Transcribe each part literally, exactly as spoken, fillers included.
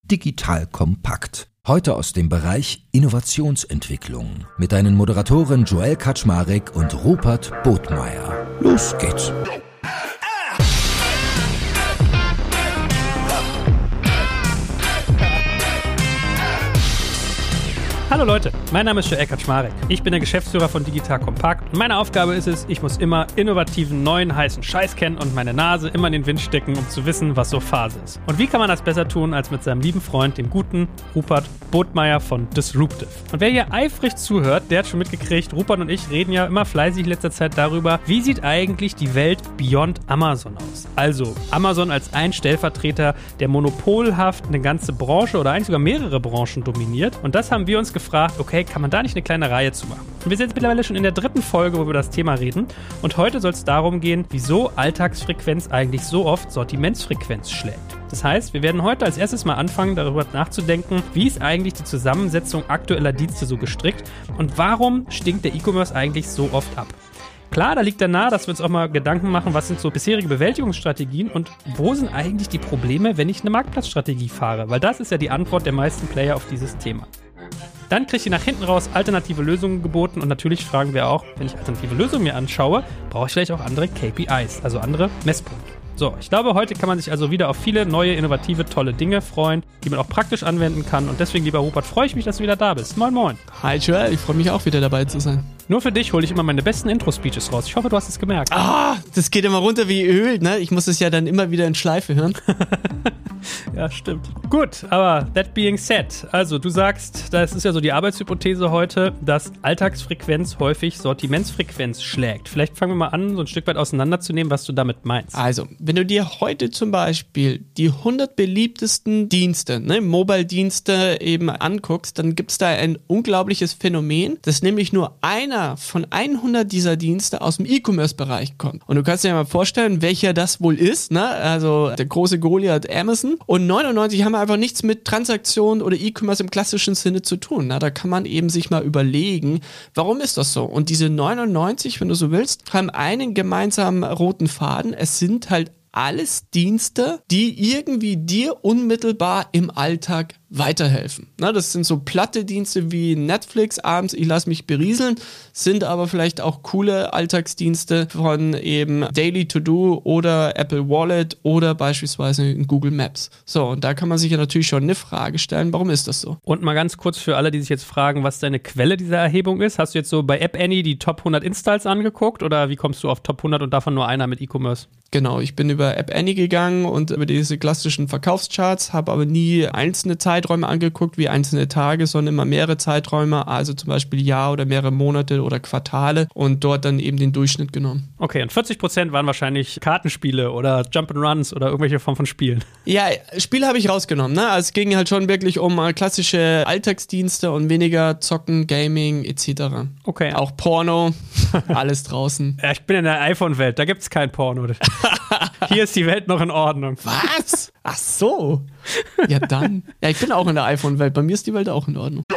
Digital Kompakt. Heute aus dem Bereich Innovationsentwicklung mit deinen Moderatoren Joel Kaczmarek und Rupert Bodmeier. Los geht's! Hallo Leute, mein Name ist Joel Kaczmarek. Ich bin der Geschäftsführer von Digital Kompakt und meine Aufgabe ist es, ich muss immer innovativen, neuen, heißen Scheiß kennen und meine Nase immer in den Wind stecken, um zu wissen, was so Phase ist. Und wie kann man das besser tun, als mit seinem lieben Freund, dem guten Rupert Bodmeier von Disruptive. Und wer hier eifrig zuhört, der hat schon mitgekriegt, Rupert und ich reden ja immer fleißig in letzter Zeit darüber, wie sieht eigentlich die Welt beyond Amazon aus? Also Amazon als ein Stellvertreter, der monopolhaft eine ganze Branche oder eigentlich sogar mehrere Branchen dominiert. Und das haben wir uns gefragt, okay, kann man da nicht eine kleine Reihe zu machen? Und wir sind jetzt mittlerweile schon in der dritten Folge, wo wir über das Thema reden. Und heute soll es darum gehen, wieso Alltagsfrequenz eigentlich so oft Sortimentsfrequenz schlägt. Das heißt, wir werden heute als erstes mal anfangen, darüber nachzudenken, wie ist eigentlich die Zusammensetzung aktueller Dienste so gestrickt und warum stinkt der E-Commerce eigentlich so oft ab? Klar, da liegt dann nahe, dass wir uns auch mal Gedanken machen, was sind so bisherige Bewältigungsstrategien und wo sind eigentlich die Probleme, wenn ich eine Marktplatzstrategie fahre? Weil das ist ja die Antwort der meisten Player auf dieses Thema. Dann kriegt ihr nach hinten raus alternative Lösungen geboten und natürlich fragen wir auch, wenn ich alternative Lösungen mir anschaue, brauche ich vielleicht auch andere K P Is, also andere Messpunkte. So, ich glaube, heute kann man sich also wieder auf viele neue, innovative, tolle Dinge freuen, die man auch praktisch anwenden kann. Und deswegen, lieber Rupert, freue ich mich, dass du wieder da bist. Moin, moin. Hi Joel, ich freue mich auch wieder dabei zu sein. Nur für dich hole ich immer meine besten Intro-Speeches raus. Ich hoffe, du hast es gemerkt. Ah, das geht immer runter wie Öl, ne? Ich muss es ja dann immer wieder in Schleife hören. Ja, stimmt. Gut, aber that being said, also du sagst, das ist ja so die Arbeitshypothese heute, dass Alltagsfrequenz häufig Sortimentsfrequenz schlägt. Vielleicht fangen wir mal an, so ein Stück weit auseinanderzunehmen, was du damit meinst. Also, wenn du dir heute zum Beispiel die hundert beliebtesten Dienste, ne, Mobile-Dienste eben anguckst, dann gibt es da ein unglaubliches Phänomen, dass nämlich nur einer von hundert dieser Dienste aus dem E-Commerce-Bereich kommt. Und du kannst dir ja mal vorstellen, welcher das wohl ist, ne? Also der große Goliath Amazon. Und neunundneunzig haben einfach nichts mit Transaktionen oder E-Commerce im klassischen Sinne zu tun. Ne? Da kann man eben sich mal überlegen, warum ist das so? Und diese neunundneunzig, wenn du so willst, haben einen gemeinsamen roten Faden. Es sind halt alles Dienste, die irgendwie dir unmittelbar im Alltag weiterhelfen. Na, das sind so platte Dienste wie Netflix abends, ich lasse mich berieseln, sind aber vielleicht auch coole Alltagsdienste von eben Daily To Do oder Apple Wallet oder beispielsweise Google Maps. So, und da kann man sich ja natürlich schon eine Frage stellen, warum ist das so? Und mal ganz kurz für alle, die sich jetzt fragen, was deine Quelle dieser Erhebung ist. Hast du jetzt so bei App Annie die Top hundert Installs angeguckt oder wie kommst du auf Top hundert und davon nur einer mit E-Commerce? Genau, ich bin über App Annie gegangen und über diese klassischen Verkaufscharts, habe aber nie einzelne Zeiträume angeguckt, wie einzelne Tage, sondern immer mehrere Zeiträume, also zum Beispiel Jahr oder mehrere Monate oder Quartale und dort dann eben den Durchschnitt genommen. Okay, und vierzig Prozent waren wahrscheinlich Kartenspiele oder Jump'n'Runs oder irgendwelche Form von Spielen. Ja, Spiele habe ich rausgenommen, ne? Also es ging halt schon wirklich um klassische Alltagsdienste und weniger Zocken, Gaming et cetera. Okay. Auch Porno, alles draußen. Ja, ich bin in der iPhone-Welt, da gibt's kein Porno. Hier ist die Welt noch in Ordnung. Was? Ach so. Ja dann. Ja, ich bin auch in der iPhone-Welt. Bei mir ist die Welt auch in Ordnung.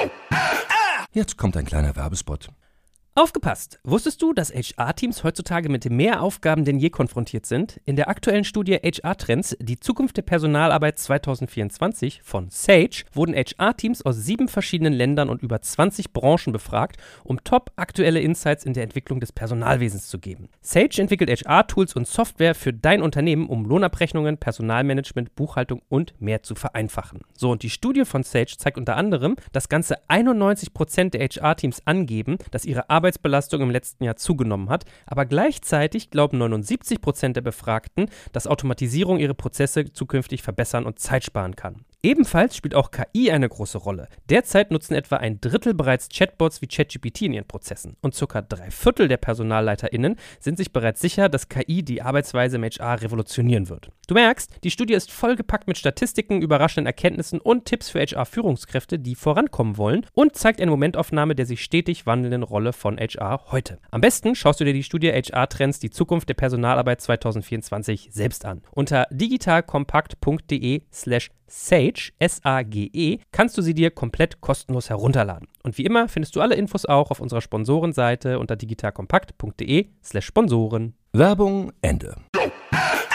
Jetzt kommt ein kleiner Werbespot. Aufgepasst! Wusstest du, dass H R-Teams heutzutage mit mehr Aufgaben denn je konfrontiert sind? In der aktuellen Studie H R-Trends, die Zukunft der Personalarbeit zwanzig vierundzwanzig von Sage, wurden H R-Teams aus sieben verschiedenen Ländern und über zwanzig Branchen befragt, um top aktuelle Insights in der Entwicklung des Personalwesens zu geben. Sage entwickelt H R-Tools und Software für dein Unternehmen, um Lohnabrechnungen, Personalmanagement, Buchhaltung und mehr zu vereinfachen. So, und die Studie von Sage zeigt unter anderem, dass ganze einundneunzig Prozent der H R-Teams angeben, dass ihre Arbeit Arbeitsbelastung im letzten Jahr zugenommen hat, aber gleichzeitig glauben neunundsiebzig Prozent der Befragten, dass Automatisierung ihre Prozesse zukünftig verbessern und Zeit sparen kann. Ebenfalls spielt auch K I eine große Rolle. Derzeit nutzen etwa ein Drittel bereits Chatbots wie ChatGPT in ihren Prozessen und circa drei Viertel der PersonalleiterInnen sind sich bereits sicher, dass K I die Arbeitsweise im H R revolutionieren wird. Du merkst, die Studie ist vollgepackt mit Statistiken, überraschenden Erkenntnissen und Tipps für H R-Führungskräfte, die vorankommen wollen und zeigt eine Momentaufnahme der sich stetig wandelnden Rolle von H R heute. Am besten schaust du dir die Studie H R-Trends, die Zukunft der Personalarbeit zwanzig vierundzwanzig selbst an. Unter digitalkompakt.de slash Sage, S A G E, kannst du sie dir komplett kostenlos herunterladen. Und wie immer findest du alle Infos auch auf unserer Sponsorenseite unter digitalkompakt.de slash Sponsoren. Werbung Ende.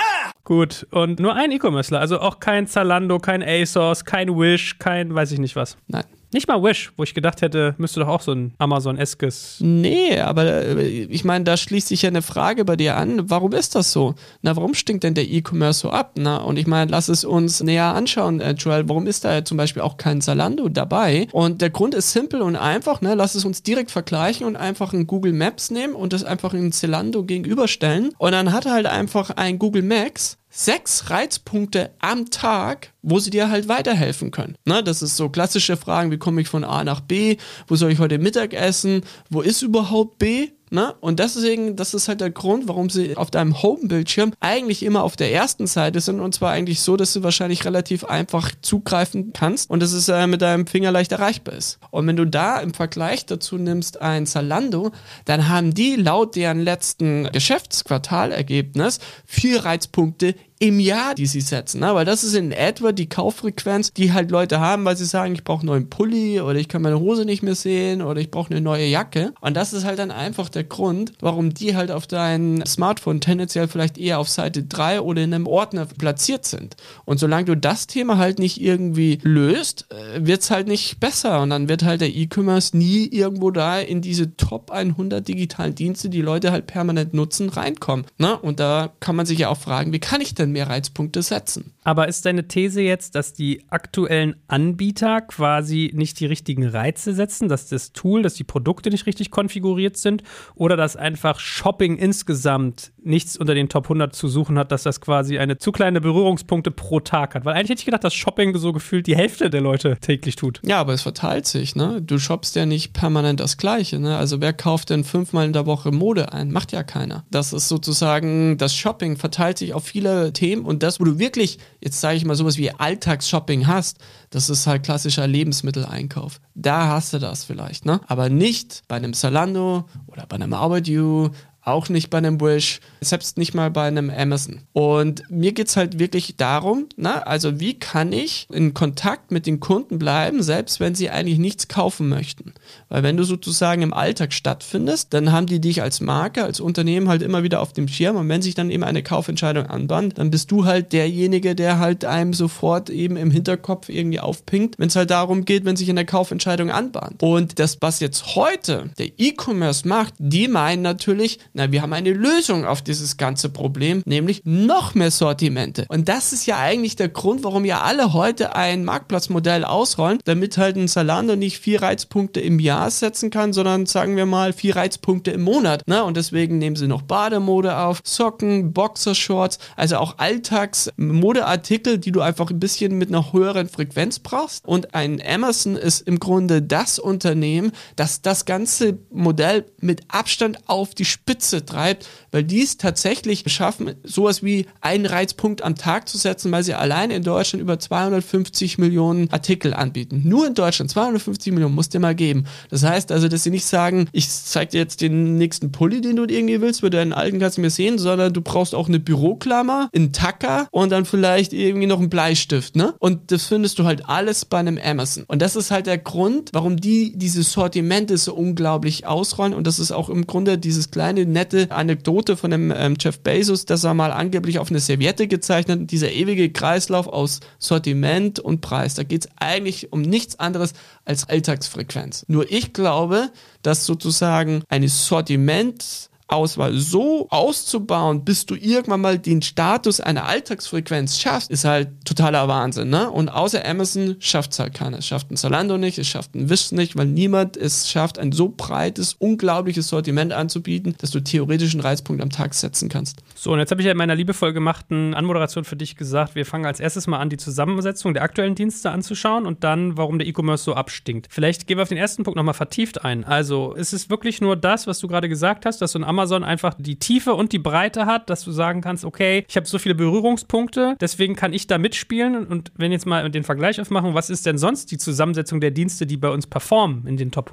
Gut, und nur ein E-Commercer, also auch kein Zalando, kein ASOS, kein Wish, kein weiß ich nicht was. Nein. Nicht mal Wish, wo ich gedacht hätte, müsste doch auch so ein Amazon-eskes. Nee, aber ich meine, da schließt sich ja eine Frage bei dir an. Warum ist das so? Na, warum stinkt denn der E-Commerce so ab? Na, und ich meine, lass es uns näher anschauen, äh, Joel. Warum ist da zum Beispiel auch kein Zalando dabei? Und der Grund ist simpel und einfach, ne? Lass es uns direkt vergleichen und einfach ein Google Maps nehmen und das einfach in Zalando gegenüberstellen. Und dann hat halt einfach ein Google Maps sechs Reizpunkte am Tag, wo sie dir halt weiterhelfen können. Ne, das ist so klassische Fragen, wie komme ich von A nach B, wo soll ich heute Mittag essen, wo ist überhaupt B? Ne? Und deswegen, das ist halt der Grund, warum sie auf deinem Home-Bildschirm eigentlich immer auf der ersten Seite sind und zwar eigentlich so, dass du wahrscheinlich relativ einfach zugreifen kannst und dass es äh, mit deinem Finger leicht erreichbar ist. Und wenn du da im Vergleich dazu nimmst ein Zalando, dann haben die laut deren letzten Geschäftsquartalergebnis vier Reizpunkte im Jahr, die sie setzen, ne? Weil das ist in etwa die Kauffrequenz, die halt Leute haben, weil sie sagen, ich brauche einen neuen Pulli oder ich kann meine Hose nicht mehr sehen oder ich brauche eine neue Jacke. Und das ist halt dann einfach der Grund, warum die halt auf dein Smartphone tendenziell vielleicht eher auf Seite drei oder in einem Ordner platziert sind. Und solange du das Thema halt nicht irgendwie löst, wird es halt nicht besser und dann wird halt der E-Commerce nie irgendwo da in diese Top hundert digitalen Dienste, die Leute halt permanent nutzen, reinkommen. Ne? Und da kann man sich ja auch fragen, wie kann ich denn mehr Reizpunkte setzen? Aber ist deine These jetzt, dass die aktuellen Anbieter quasi nicht die richtigen Reize setzen, dass das Tool, dass die Produkte nicht richtig konfiguriert sind oder dass einfach Shopping insgesamt nichts unter den Top hundert zu suchen hat, dass das quasi eine zu kleine Berührungspunkte pro Tag hat? Weil eigentlich hätte ich gedacht, dass Shopping so gefühlt die Hälfte der Leute täglich tut. Ja, aber es verteilt sich, ne? Du shoppst ja nicht permanent das Gleiche, ne? Also wer kauft denn fünfmal in der Woche Mode ein? Macht ja keiner. Das ist sozusagen, das Shopping verteilt sich auf viele Themen und das, wo du wirklich, jetzt sage ich mal sowas wie Alltagsshopping hast, das ist halt klassischer Lebensmitteleinkauf. Da hast du das vielleicht, ne? Aber nicht bei einem Zalando oder bei einem About You, auch nicht bei einem Wish, selbst nicht mal bei einem Amazon. Und mir geht's halt wirklich darum, ne, also wie kann ich in Kontakt mit den Kunden bleiben, selbst wenn sie eigentlich nichts kaufen möchten. Weil wenn du sozusagen im Alltag stattfindest, dann haben die dich als Marke, als Unternehmen halt immer wieder auf dem Schirm und wenn sich dann eben eine Kaufentscheidung anbahnt, dann bist du halt derjenige, der halt einem sofort eben im Hinterkopf irgendwie aufpinkt, wenn es halt darum geht, wenn sich eine Kaufentscheidung anbahnt. Und das, was jetzt heute der E-Commerce macht, die meinen natürlich, na, wir haben eine Lösung auf dieses ganze Problem, nämlich noch mehr Sortimente. Und das ist ja eigentlich der Grund, warum ja alle heute ein Marktplatzmodell ausrollen, damit halt ein Zalando nicht vier Reizpunkte im Jahr setzen kann, sondern sagen wir mal vier Reizpunkte im Monat. Ne? Und deswegen nehmen sie noch Bademode auf, Socken, Boxershorts, also auch Alltagsmodeartikel, die du einfach ein bisschen mit einer höheren Frequenz brauchst. Und ein Amazon ist im Grunde das Unternehmen, das das ganze Modell mit Abstand auf die Spitze treibt, weil die es tatsächlich schaffen, sowas wie einen Reizpunkt am Tag zu setzen, weil sie allein in Deutschland über zweihundertfünfzig Millionen Artikel anbieten. Nur in Deutschland, zweihundertfünfzig Millionen, musst du mal geben. Das heißt also, dass sie nicht sagen, ich zeig dir jetzt den nächsten Pulli, den du irgendwie willst, weil deinen alten kannst du mir sehen, sondern du brauchst auch eine Büroklammer, einen Tacker und dann vielleicht irgendwie noch einen Bleistift, ne? Und das findest du halt alles bei einem Amazon. Und das ist halt der Grund, warum die diese Sortimente so unglaublich ausrollen und das ist auch im Grunde dieses kleine nette Anekdote von dem ähm, Jeff Bezos, dass er mal angeblich auf eine Serviette gezeichnet hat, dieser ewige Kreislauf aus Sortiment und Preis. Da geht es eigentlich um nichts anderes als Alltagsfrequenz. Nur ich glaube, dass sozusagen eine Sortiment Auswahl so auszubauen, bis du irgendwann mal den Status einer Alltagsfrequenz schaffst, ist halt totaler Wahnsinn, ne? Und außer Amazon schafft es halt keiner. Es schafft ein Zalando nicht, es schafft ein Wish nicht, weil niemand es schafft, ein so breites, unglaubliches Sortiment anzubieten, dass du theoretisch einen Reizpunkt am Tag setzen kannst. So, und jetzt habe ich ja in meiner liebevoll gemachten Anmoderation für dich gesagt, wir fangen als erstes mal an, die Zusammensetzung der aktuellen Dienste anzuschauen und dann, warum der E-Commerce so abstinkt. Vielleicht gehen wir auf den ersten Punkt nochmal vertieft ein. Also, ist es wirklich nur das, was du gerade gesagt hast, dass so ein Amazon einfach die Tiefe und die Breite hat, dass du sagen kannst, okay, ich habe so viele Berührungspunkte, deswegen kann ich da mitspielen und wenn jetzt mal den Vergleich aufmachen, was ist denn sonst die Zusammensetzung der Dienste, die bei uns performen in den Top hundert?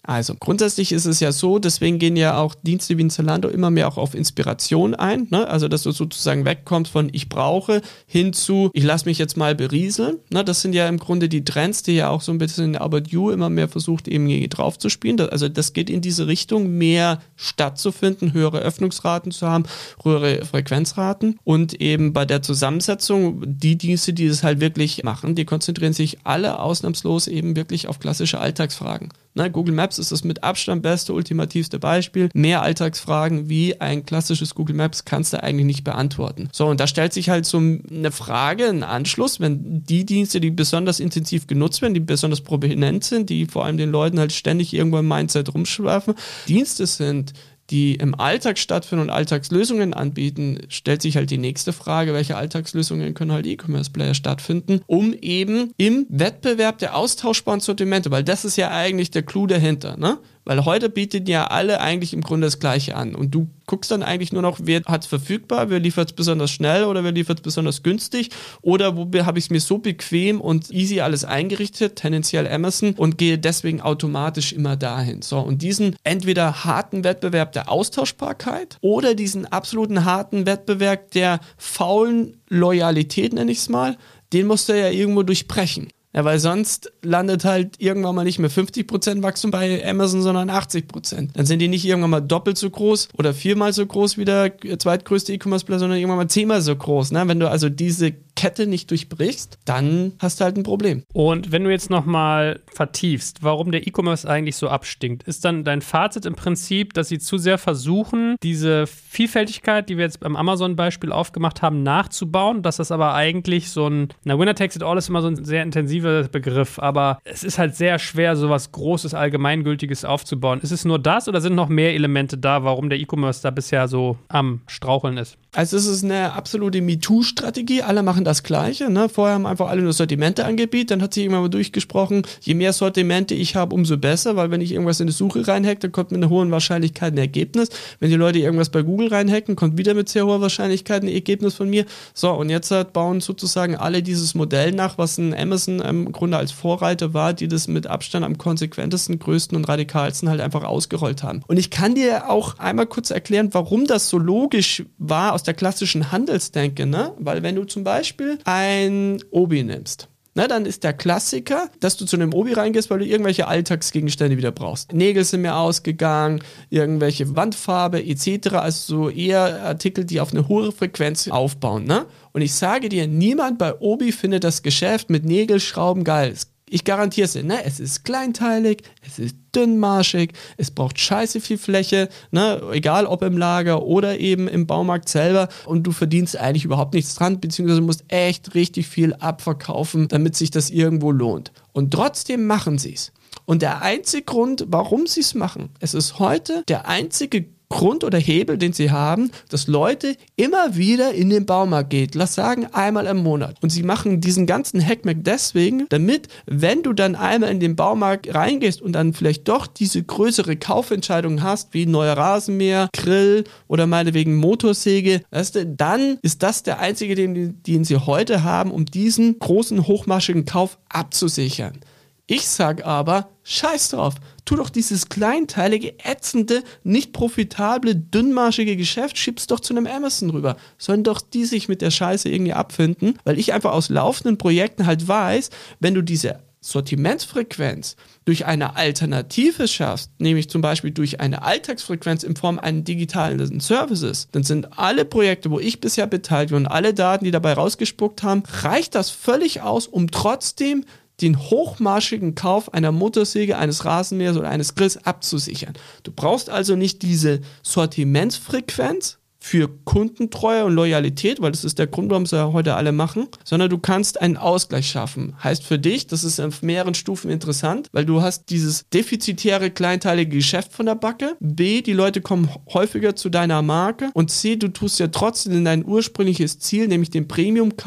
Also grundsätzlich ist es ja so, deswegen gehen ja auch Dienste wie ein Zalando immer mehr auch auf Inspiration ein, ne? Also dass du sozusagen wegkommst von ich brauche hin zu ich lasse mich jetzt mal berieseln. Ne? Das sind ja im Grunde die Trends, die ja auch so ein bisschen in About You immer mehr versucht eben drauf zu spielen. Also das geht in diese Richtung, mehr stattzufinden, höhere Öffnungsraten zu haben, höhere Frequenzraten und eben bei der Zusammensetzung, die Dienste, die das halt wirklich machen, die konzentrieren sich alle ausnahmslos eben wirklich auf klassische Alltagsfragen. Ne, Google Maps ist das mit Abstand beste, ultimativste Beispiel. Mehr Alltagsfragen wie ein klassisches Google Maps kannst du eigentlich nicht beantworten. So, und da stellt sich halt so eine Frage, ein Anschluss, wenn die Dienste, die besonders intensiv genutzt werden, die besonders prominent sind, die vor allem den Leuten halt ständig irgendwo im Mindset rumschwerfen, Dienste sind, die im Alltag stattfinden und Alltagslösungen anbieten, stellt sich halt die nächste Frage, welche Alltagslösungen können halt E-Commerce-Player stattfinden, um eben im Wettbewerb der austauschbaren Sortimente, weil das ist ja eigentlich der Clou dahinter, ne? Weil heute bieten ja alle eigentlich im Grunde das Gleiche an und du guckst dann eigentlich nur noch, wer hat es verfügbar, wer liefert es besonders schnell oder wer liefert es besonders günstig oder wo habe ich es mir so bequem und easy alles eingerichtet, tendenziell Amazon und gehe deswegen automatisch immer dahin. So, und diesen entweder harten Wettbewerb der Austauschbarkeit oder diesen absoluten harten Wettbewerb der faulen Loyalität, nenne ich es mal, den musst du ja irgendwo durchbrechen. Ja, weil sonst landet halt irgendwann mal nicht mehr fünfzig Prozent Wachstum bei Amazon, sondern achtzig Prozent. Dann sind die nicht irgendwann mal doppelt so groß oder viermal so groß wie der zweitgrößte E-Commerce-Player, sondern irgendwann mal zehnmal so groß. Ne? Wenn du also diese Kette nicht durchbrichst, dann hast du halt ein Problem. Und wenn du jetzt nochmal vertiefst, warum der E-Commerce eigentlich so abstinkt, ist dann dein Fazit im Prinzip, dass sie zu sehr versuchen, diese Vielfältigkeit, die wir jetzt beim Amazon-Beispiel aufgemacht haben, nachzubauen, dass das aber eigentlich so ein, na, Winner takes it all ist immer so ein sehr intensiver Begriff, aber es ist halt sehr schwer, so was Großes, Allgemeingültiges aufzubauen. Ist es nur das oder sind noch mehr Elemente da, warum der E-Commerce da bisher so am Straucheln ist? Also es ist eine absolute MeToo-Strategie, alle machen das Gleiche, ne? Vorher haben einfach alle nur Sortimente angebietet, dann hat sich irgendwann mal durchgesprochen, je mehr Sortimente ich habe, umso besser, weil wenn ich irgendwas in die Suche reinhacke, dann kommt mit einer hohen Wahrscheinlichkeit ein Ergebnis. Wenn die Leute irgendwas bei Google reinhacken, kommt wieder mit sehr hoher Wahrscheinlichkeit ein Ergebnis von mir. So, und jetzt halt bauen sozusagen alle dieses Modell nach, was ein Amazon im Grunde als Vorreiter war, die das mit Abstand am konsequentesten, größten und radikalsten halt einfach ausgerollt haben. Und ich kann dir auch einmal kurz erklären, warum das so logisch war aus der klassischen Handelsdenke, ne? Weil wenn du zum Beispiel ein Obi nimmst, na, dann ist der Klassiker, dass du zu einem Obi reingehst, weil du irgendwelche Alltagsgegenstände wieder brauchst. Nägel sind mir ausgegangen, irgendwelche Wandfarbe et cetera. Also so eher Artikel, die auf eine hohe Frequenz aufbauen. Ne? Und ich sage dir, niemand bei Obi findet das Geschäft mit Nägelschrauben geil. Ich garantiere es dir, ne? Es ist kleinteilig, es ist dünnmarschig, es braucht scheiße viel Fläche, ne? Egal ob im Lager oder eben im Baumarkt selber und du verdienst eigentlich überhaupt nichts dran, beziehungsweise musst echt richtig viel abverkaufen, damit sich das irgendwo lohnt. Und trotzdem machen sie es. Und der einzige Grund, warum sie es machen, es ist heute der einzige Grund oder Hebel, den sie haben, dass Leute immer wieder in den Baumarkt gehen. Lass sagen, einmal im Monat. Und sie machen diesen ganzen Hackmack deswegen, damit, wenn du dann einmal in den Baumarkt reingehst und dann vielleicht doch diese größere Kaufentscheidung hast, wie neuer Rasenmäher, Grill oder meinetwegen Motorsäge, weißt du, dann ist das der einzige, den, den sie heute haben, um diesen großen, hochmaschigen Kauf abzusichern. Ich sag aber, scheiß drauf, tu doch dieses kleinteilige, ätzende, nicht profitable, dünnmarschige Geschäft, schieb's doch zu einem Amazon rüber. Sollen doch die sich mit der Scheiße irgendwie abfinden, weil ich einfach aus laufenden Projekten halt weiß, wenn du diese Sortimentsfrequenz durch eine Alternative schaffst, nämlich zum Beispiel durch eine Alltagsfrequenz in Form eines digitalen Services, dann sind alle Projekte, wo ich bisher beteiligt war und alle Daten, die dabei rausgespuckt haben, reicht das völlig aus, um trotzdem den hochmarschigen Kauf einer Motorsäge, eines Rasenmähers oder eines Grills abzusichern. Du brauchst also nicht diese Sortimentsfrequenz für Kundentreue und Loyalität, weil das ist der Grund, warum sie ja heute alle machen, sondern du kannst einen Ausgleich schaffen. Heißt für dich, das ist auf mehreren Stufen interessant, weil du hast dieses defizitäre, kleinteilige Geschäft von der Backe. B, die Leute kommen häufiger zu deiner Marke. Und C, du tust ja trotzdem in dein ursprüngliches Ziel, nämlich den Premium-Kauf,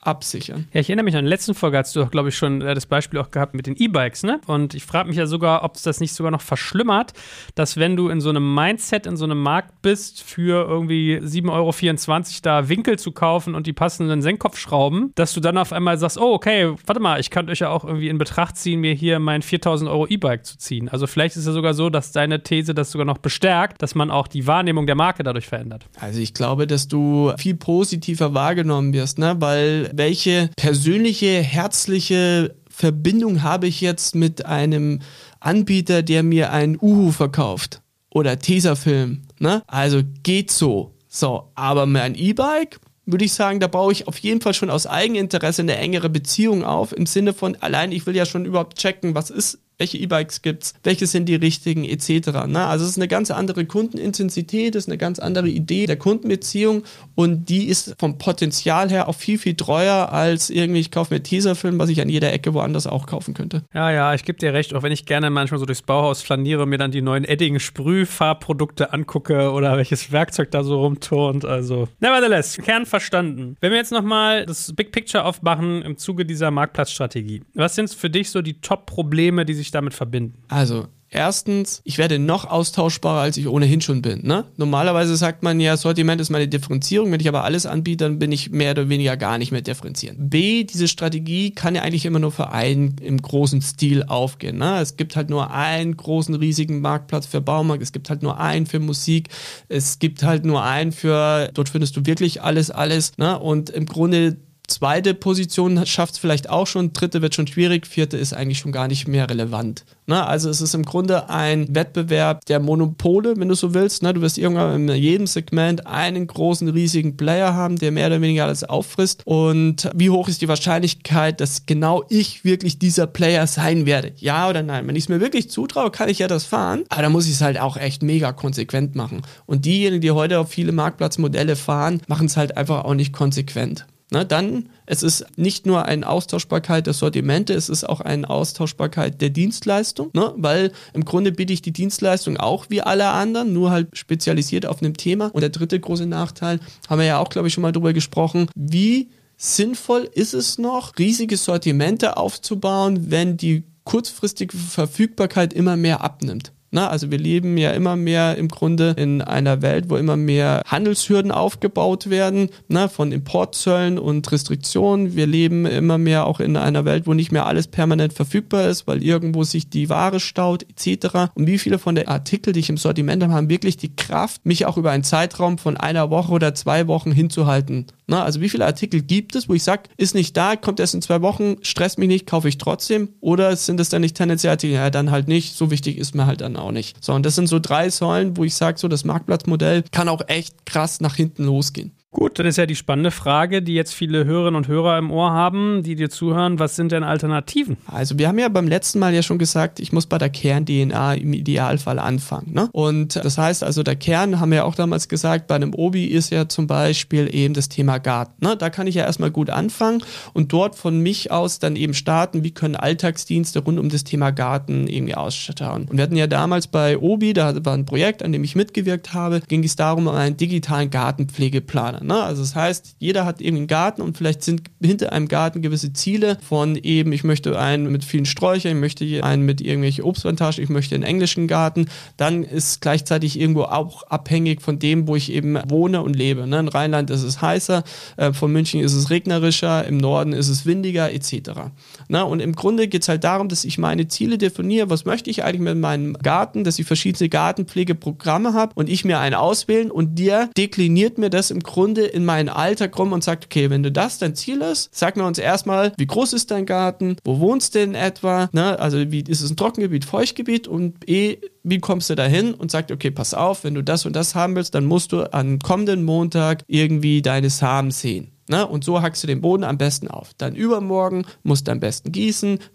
absichern. Ja, ich erinnere mich an die letzten Folge, hast du auch, glaube ich, schon äh, das Beispiel auch gehabt mit den E-Bikes, ne? Und ich frage mich ja sogar, ob es das nicht sogar noch verschlimmert, dass wenn du in so einem Mindset, in so einem Markt bist, für irgendwie sieben Euro vierundzwanzig da Winkel zu kaufen und die passenden Senkkopfschrauben, dass du dann auf einmal sagst, oh, okay, warte mal, ich kann euch ja auch irgendwie in Betracht ziehen, mir hier mein viertausend Euro E-Bike zu ziehen. Also vielleicht ist es ja sogar so, dass deine These das sogar noch bestärkt, dass man auch die Wahrnehmung der Marke dadurch verändert. Also ich glaube, dass du viel positiver wahrgenommen wirst, ne? Weil welche persönliche, herzliche Verbindung habe ich jetzt mit einem Anbieter, der mir ein Uhu verkauft oder Tesafilm, ne? Also geht so. So, aber mein E-Bike, würde ich sagen, da baue ich auf jeden Fall schon aus Eigeninteresse eine engere Beziehung auf, im Sinne von, allein ich will ja schon überhaupt checken, was ist, welche E-Bikes gibt's, welche sind die richtigen, et cetera. Ne? Also es ist eine ganz andere Kundenintensität, es ist eine ganz andere Idee der Kundenbeziehung und die ist vom Potenzial her auch viel, viel treuer als irgendwie, ich kaufe mir Tesafilm, was ich an jeder Ecke woanders auch kaufen könnte. Ja, ja, ich gebe dir recht, auch wenn ich gerne manchmal so durchs Bauhaus flaniere und mir dann die neuen Edding-Sprühfarbprodukte angucke oder welches Werkzeug da so rumturnt, also nevertheless, Kern verstanden. Wenn wir jetzt nochmal das Big Picture aufmachen im Zuge dieser Marktplatzstrategie, was sind für dich so die Top-Probleme, die sich damit verbinden? Also, erstens, ich werde noch austauschbarer, als ich ohnehin schon bin. Ne? Normalerweise sagt man ja, Sortiment ist meine Differenzierung. Wenn ich aber alles anbiete, dann bin ich mehr oder weniger gar nicht mehr differenzieren. B, diese Strategie kann ja eigentlich immer nur für einen im großen Stil aufgehen. Ne? Es gibt halt nur einen großen, riesigen Marktplatz für Baumarkt. Es gibt halt nur einen für Musik. Es gibt halt nur einen für, dort findest du wirklich alles, alles. Ne? Und im Grunde zweite Position schafft es vielleicht auch schon, dritte wird schon schwierig, vierte ist eigentlich schon gar nicht mehr relevant. Ne? Also es ist im Grunde ein Wettbewerb der Monopole, wenn du so willst. Ne? Du wirst irgendwann in jedem Segment einen großen, riesigen Player haben, der mehr oder weniger alles auffrisst. Und wie hoch ist die Wahrscheinlichkeit, dass genau ich wirklich dieser Player sein werde? Ja oder nein? Wenn ich es mir wirklich zutraue, kann ich ja das fahren, aber dann muss ich es halt auch echt mega konsequent machen. Und diejenigen, die heute auf viele Marktplatzmodelle fahren, machen es halt einfach auch nicht konsequent. Na, dann, es ist nicht nur eine Austauschbarkeit der Sortimente, es ist auch eine Austauschbarkeit der Dienstleistung, ne? Weil im Grunde biete ich die Dienstleistung auch wie alle anderen, nur halt spezialisiert auf einem Thema. Und der dritte große Nachteil, haben wir ja auch, glaube ich, schon mal drüber gesprochen, wie sinnvoll ist es noch, riesige Sortimente aufzubauen, wenn die kurzfristige Verfügbarkeit immer mehr abnimmt. Na, also wir leben ja immer mehr im Grunde in einer Welt, wo immer mehr Handelshürden aufgebaut werden, na, von Importzöllen und Restriktionen. Wir leben immer mehr auch in einer Welt, wo nicht mehr alles permanent verfügbar ist, weil irgendwo sich die Ware staut et cetera. Und wie viele von den Artikeln, die ich im Sortiment habe, haben wirklich die Kraft, mich auch über einen Zeitraum von einer Woche oder zwei Wochen hinzuhalten. Na, also wie viele Artikel gibt es, wo ich sage, ist nicht da, kommt erst in zwei Wochen, stresst mich nicht, kaufe ich trotzdem? Oder sind es dann nicht tendenziell Artikel? Ja, dann halt nicht, so wichtig ist mir halt dann auch nicht. So, und das sind so drei Säulen, wo ich sage, so das Marktplatzmodell kann auch echt krass nach hinten losgehen. Gut, dann ist ja die spannende Frage, die jetzt viele Hörerinnen und Hörer im Ohr haben, die dir zuhören, was sind denn Alternativen? Also wir haben ja beim letzten Mal ja schon gesagt, ich muss bei der Kern-D N A im Idealfall anfangen. Ne? Und das heißt also, der Kern, haben wir ja auch damals gesagt, bei einem Obi ist ja zum Beispiel eben das Thema Garten. Ne? Da kann ich ja erstmal gut anfangen und dort von mich aus dann eben starten, wie können Alltagsdienste rund um das Thema Garten irgendwie ausschauen. Und wir hatten ja damals bei Obi, da war ein Projekt, an dem ich mitgewirkt habe, ging es darum, um einen digitalen Gartenpflegeplaner. Ne? Also das heißt, jeder hat irgendwie einen Garten und vielleicht sind hinter einem Garten gewisse Ziele von eben, ich möchte einen mit vielen Sträuchern, ich möchte einen mit irgendwelchen Obstplantagen, ich möchte einen englischen Garten. Dann ist gleichzeitig irgendwo auch abhängig von dem, wo ich eben wohne und lebe. Ne? In Rheinland ist es heißer, äh, von München ist es regnerischer, im Norden ist es windiger et cetera. Ne? Und im Grunde geht es halt darum, dass ich meine Ziele definiere, was möchte ich eigentlich mit meinem Garten, dass ich verschiedene Gartenpflegeprogramme habe und ich mir einen auswählen und der dekliniert mir das im Grunde in meinen Alltag rum und sagt, okay, wenn du das dein Ziel ist, sag mir uns erstmal, wie groß ist dein Garten, wo wohnst du in etwa, ne? Also wie ist es ein Trockengebiet, Feuchtgebiet und eh, wie kommst du dahin und sagt, okay, pass auf, wenn du das und das haben willst, dann musst du am kommenden Montag irgendwie deine Samen säen. Ne? Und so hackst du den Boden am besten auf. Dann übermorgen musst du am besten gießen,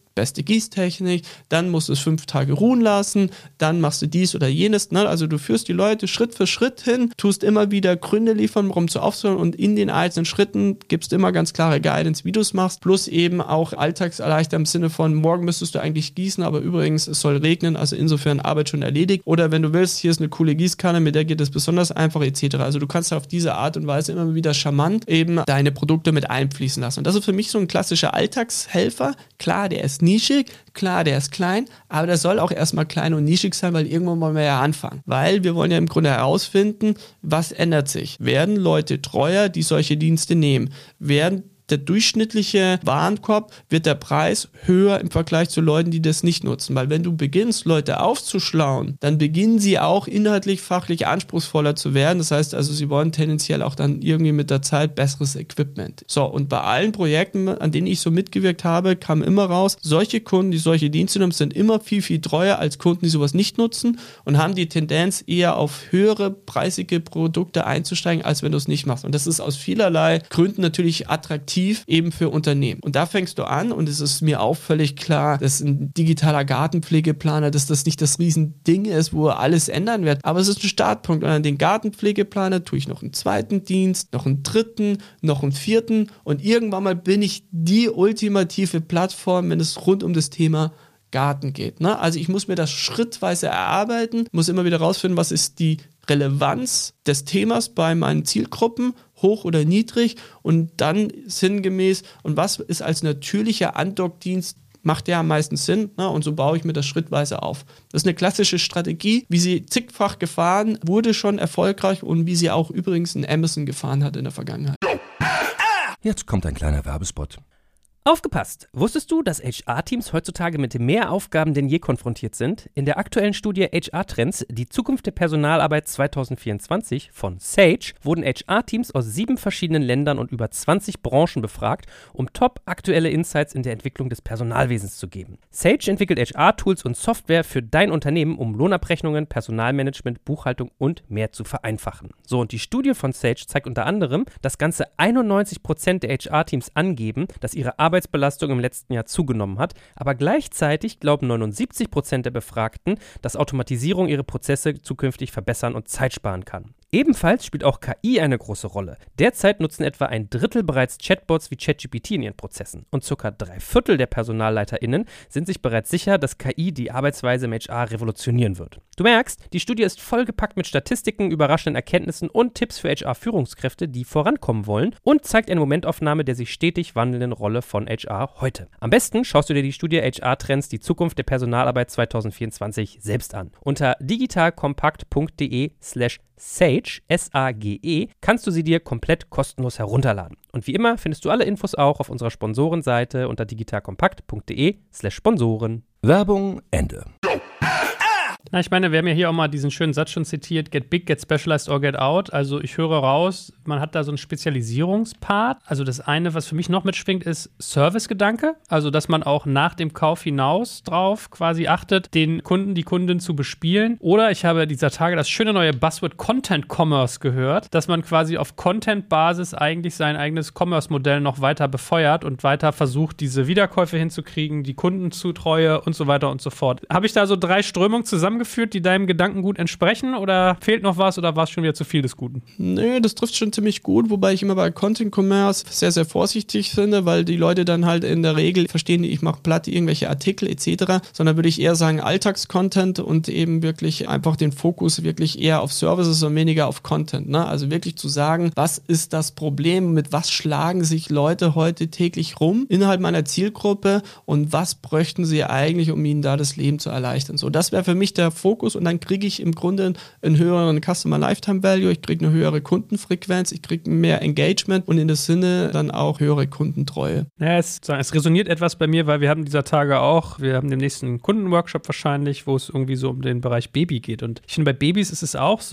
beste Gießtechnik, dann musst du es fünf Tage ruhen lassen, dann machst du dies oder jenes. Ne? Also du führst die Leute Schritt für Schritt hin, tust immer wieder Gründe liefern, um zu aufzuhören und in den einzelnen Schritten gibst immer ganz klare Guidance, wie du es machst, plus eben auch Alltagserleichterung im Sinne von, morgen müsstest du eigentlich gießen, aber übrigens, es soll regnen, also insofern Arbeit schon erledigt. Oder wenn du willst, hier ist eine coole Gießkanne, mit der geht es besonders einfach et cetera. Also du kannst auf diese Art und Weise immer wieder charmant eben deine Produkte mit einfließen lassen. Und das ist für mich so ein klassischer Alltagshelfer. Klar, der ist nischig, klar, der ist klein, aber der soll auch erstmal klein und nischig sein, weil irgendwann wollen wir ja anfangen. Weil wir wollen ja im Grunde herausfinden, was ändert sich. Werden Leute treuer, die solche Dienste nehmen? Werden der durchschnittliche Warenkorb, wird der Preis höher im Vergleich zu Leuten, die das nicht nutzen. Weil wenn du beginnst, Leute aufzuschlauen, dann beginnen sie auch inhaltlich, fachlich anspruchsvoller zu werden. Das heißt also, sie wollen tendenziell auch dann irgendwie mit der Zeit besseres Equipment. So, und bei allen Projekten, an denen ich so mitgewirkt habe, kam immer raus, solche Kunden, die solche Dienste nutzen, sind immer viel, viel treuer als Kunden, die sowas nicht nutzen und haben die Tendenz, eher auf höhere, preisige Produkte einzusteigen, als wenn du es nicht machst. Und das ist aus vielerlei Gründen natürlich attraktiv eben für Unternehmen. Und da fängst du an und es ist mir auch völlig klar, dass ein digitaler Gartenpflegeplaner, dass das nicht das Riesending ist, wo er alles ändern wird, aber es ist ein Startpunkt und an den Gartenpflegeplaner tue ich noch einen zweiten Dienst, noch einen dritten, noch einen vierten und irgendwann mal bin ich die ultimative Plattform, wenn es rund um das Thema Garten geht. Ne? Also ich muss mir das schrittweise erarbeiten, muss immer wieder rausfinden, was ist die Relevanz des Themas bei meinen Zielgruppen, hoch oder niedrig und dann sinngemäß und was ist als natürlicher Andockdienst, macht der am meisten Sinn, ne? Und so baue ich mir das schrittweise auf. Das ist eine klassische Strategie, wie sie zigfach gefahren, wurde schon erfolgreich und wie sie auch übrigens in Amazon gefahren hat in der Vergangenheit. Jetzt kommt ein kleiner Werbespot. Aufgepasst! Wusstest du, dass H R-Teams heutzutage mit mehr Aufgaben denn je konfrontiert sind? In der aktuellen Studie H R-Trends, die Zukunft der Personalarbeit zwanzig vierundzwanzig von Sage, wurden H R-Teams aus sieben verschiedenen Ländern und über zwanzig Branchen befragt, um top aktuelle Insights in der Entwicklung des Personalwesens zu geben. Sage entwickelt H R-Tools und Software für dein Unternehmen, um Lohnabrechnungen, Personalmanagement, Buchhaltung und mehr zu vereinfachen. So, und die Studie von Sage zeigt unter anderem, dass ganze einundneunzig Prozent der H R-Teams angeben, dass ihre Arbeit Arbeitsbelastung im letzten Jahr zugenommen hat, aber gleichzeitig glauben neunundsiebzig Prozent der Befragten, dass Automatisierung ihre Prozesse zukünftig verbessern und Zeit sparen kann. Ebenfalls spielt auch K I eine große Rolle. Derzeit nutzen etwa ein Drittel bereits Chatbots wie ChatGPT in ihren Prozessen und circa drei Viertel der PersonalleiterInnen sind sich bereits sicher, dass K I die Arbeitsweise im H R revolutionieren wird. Du merkst, die Studie ist vollgepackt mit Statistiken, überraschenden Erkenntnissen und Tipps für H R-Führungskräfte, die vorankommen wollen und zeigt eine Momentaufnahme der sich stetig wandelnden Rolle von H R heute. Am besten schaust du dir die Studie H R-Trends, die Zukunft der Personalarbeit zwanzig vierundzwanzig selbst an. Unter digitalkompakt.de slash Sage, S A G E, kannst du sie dir komplett kostenlos herunterladen. Und wie immer findest du alle Infos auch auf unserer Sponsorenseite unter digitalkompakt.de slash Sponsoren. Werbung Ende. Na, ich meine, wir haben ja hier auch mal diesen schönen Satz schon zitiert, get big, get specialized or get out. Also ich höre raus, man hat da so einen Spezialisierungspart. Also das eine, was für mich noch mitschwingt, ist Servicegedanke. Also dass man auch nach dem Kauf hinaus drauf quasi achtet, den Kunden, die Kundin zu bespielen. Oder ich habe dieser Tage das schöne neue Buzzword Content Commerce gehört, dass man quasi auf Content-Basis eigentlich sein eigenes Commerce-Modell noch weiter befeuert und weiter versucht, diese Wiederkäufe hinzukriegen, die Kundenzutreue und so weiter und so fort. Habe ich da so drei Strömungen zusammengeführt, die deinem Gedankengut entsprechen oder fehlt noch was oder war es schon wieder zu viel des Guten? Nö, das trifft schon ziemlich gut, wobei ich immer bei Content Commerce sehr, sehr vorsichtig finde, weil die Leute dann halt in der Regel verstehen, ich mache platt irgendwelche Artikel et cetera, sondern würde ich eher sagen Alltagscontent und eben wirklich einfach den Fokus wirklich eher auf Services und weniger auf Content. Ne? Also wirklich zu sagen, was ist das Problem, mit was schlagen sich Leute heute täglich rum innerhalb meiner Zielgruppe und was bräuchten sie eigentlich, um ihnen da das Leben zu erleichtern. So, das wäre für mich der Fokus und dann kriege ich im Grunde einen höheren Customer Lifetime Value, ich kriege eine höhere Kundenfrequenz, ich kriege mehr Engagement und in dem Sinne dann auch höhere Kundentreue. Ja, es, es resoniert etwas bei mir, weil wir haben dieser Tage auch, wir haben den nächsten Kundenworkshop wahrscheinlich, wo es irgendwie so um den Bereich Baby geht und ich finde, bei Babys ist es auch so,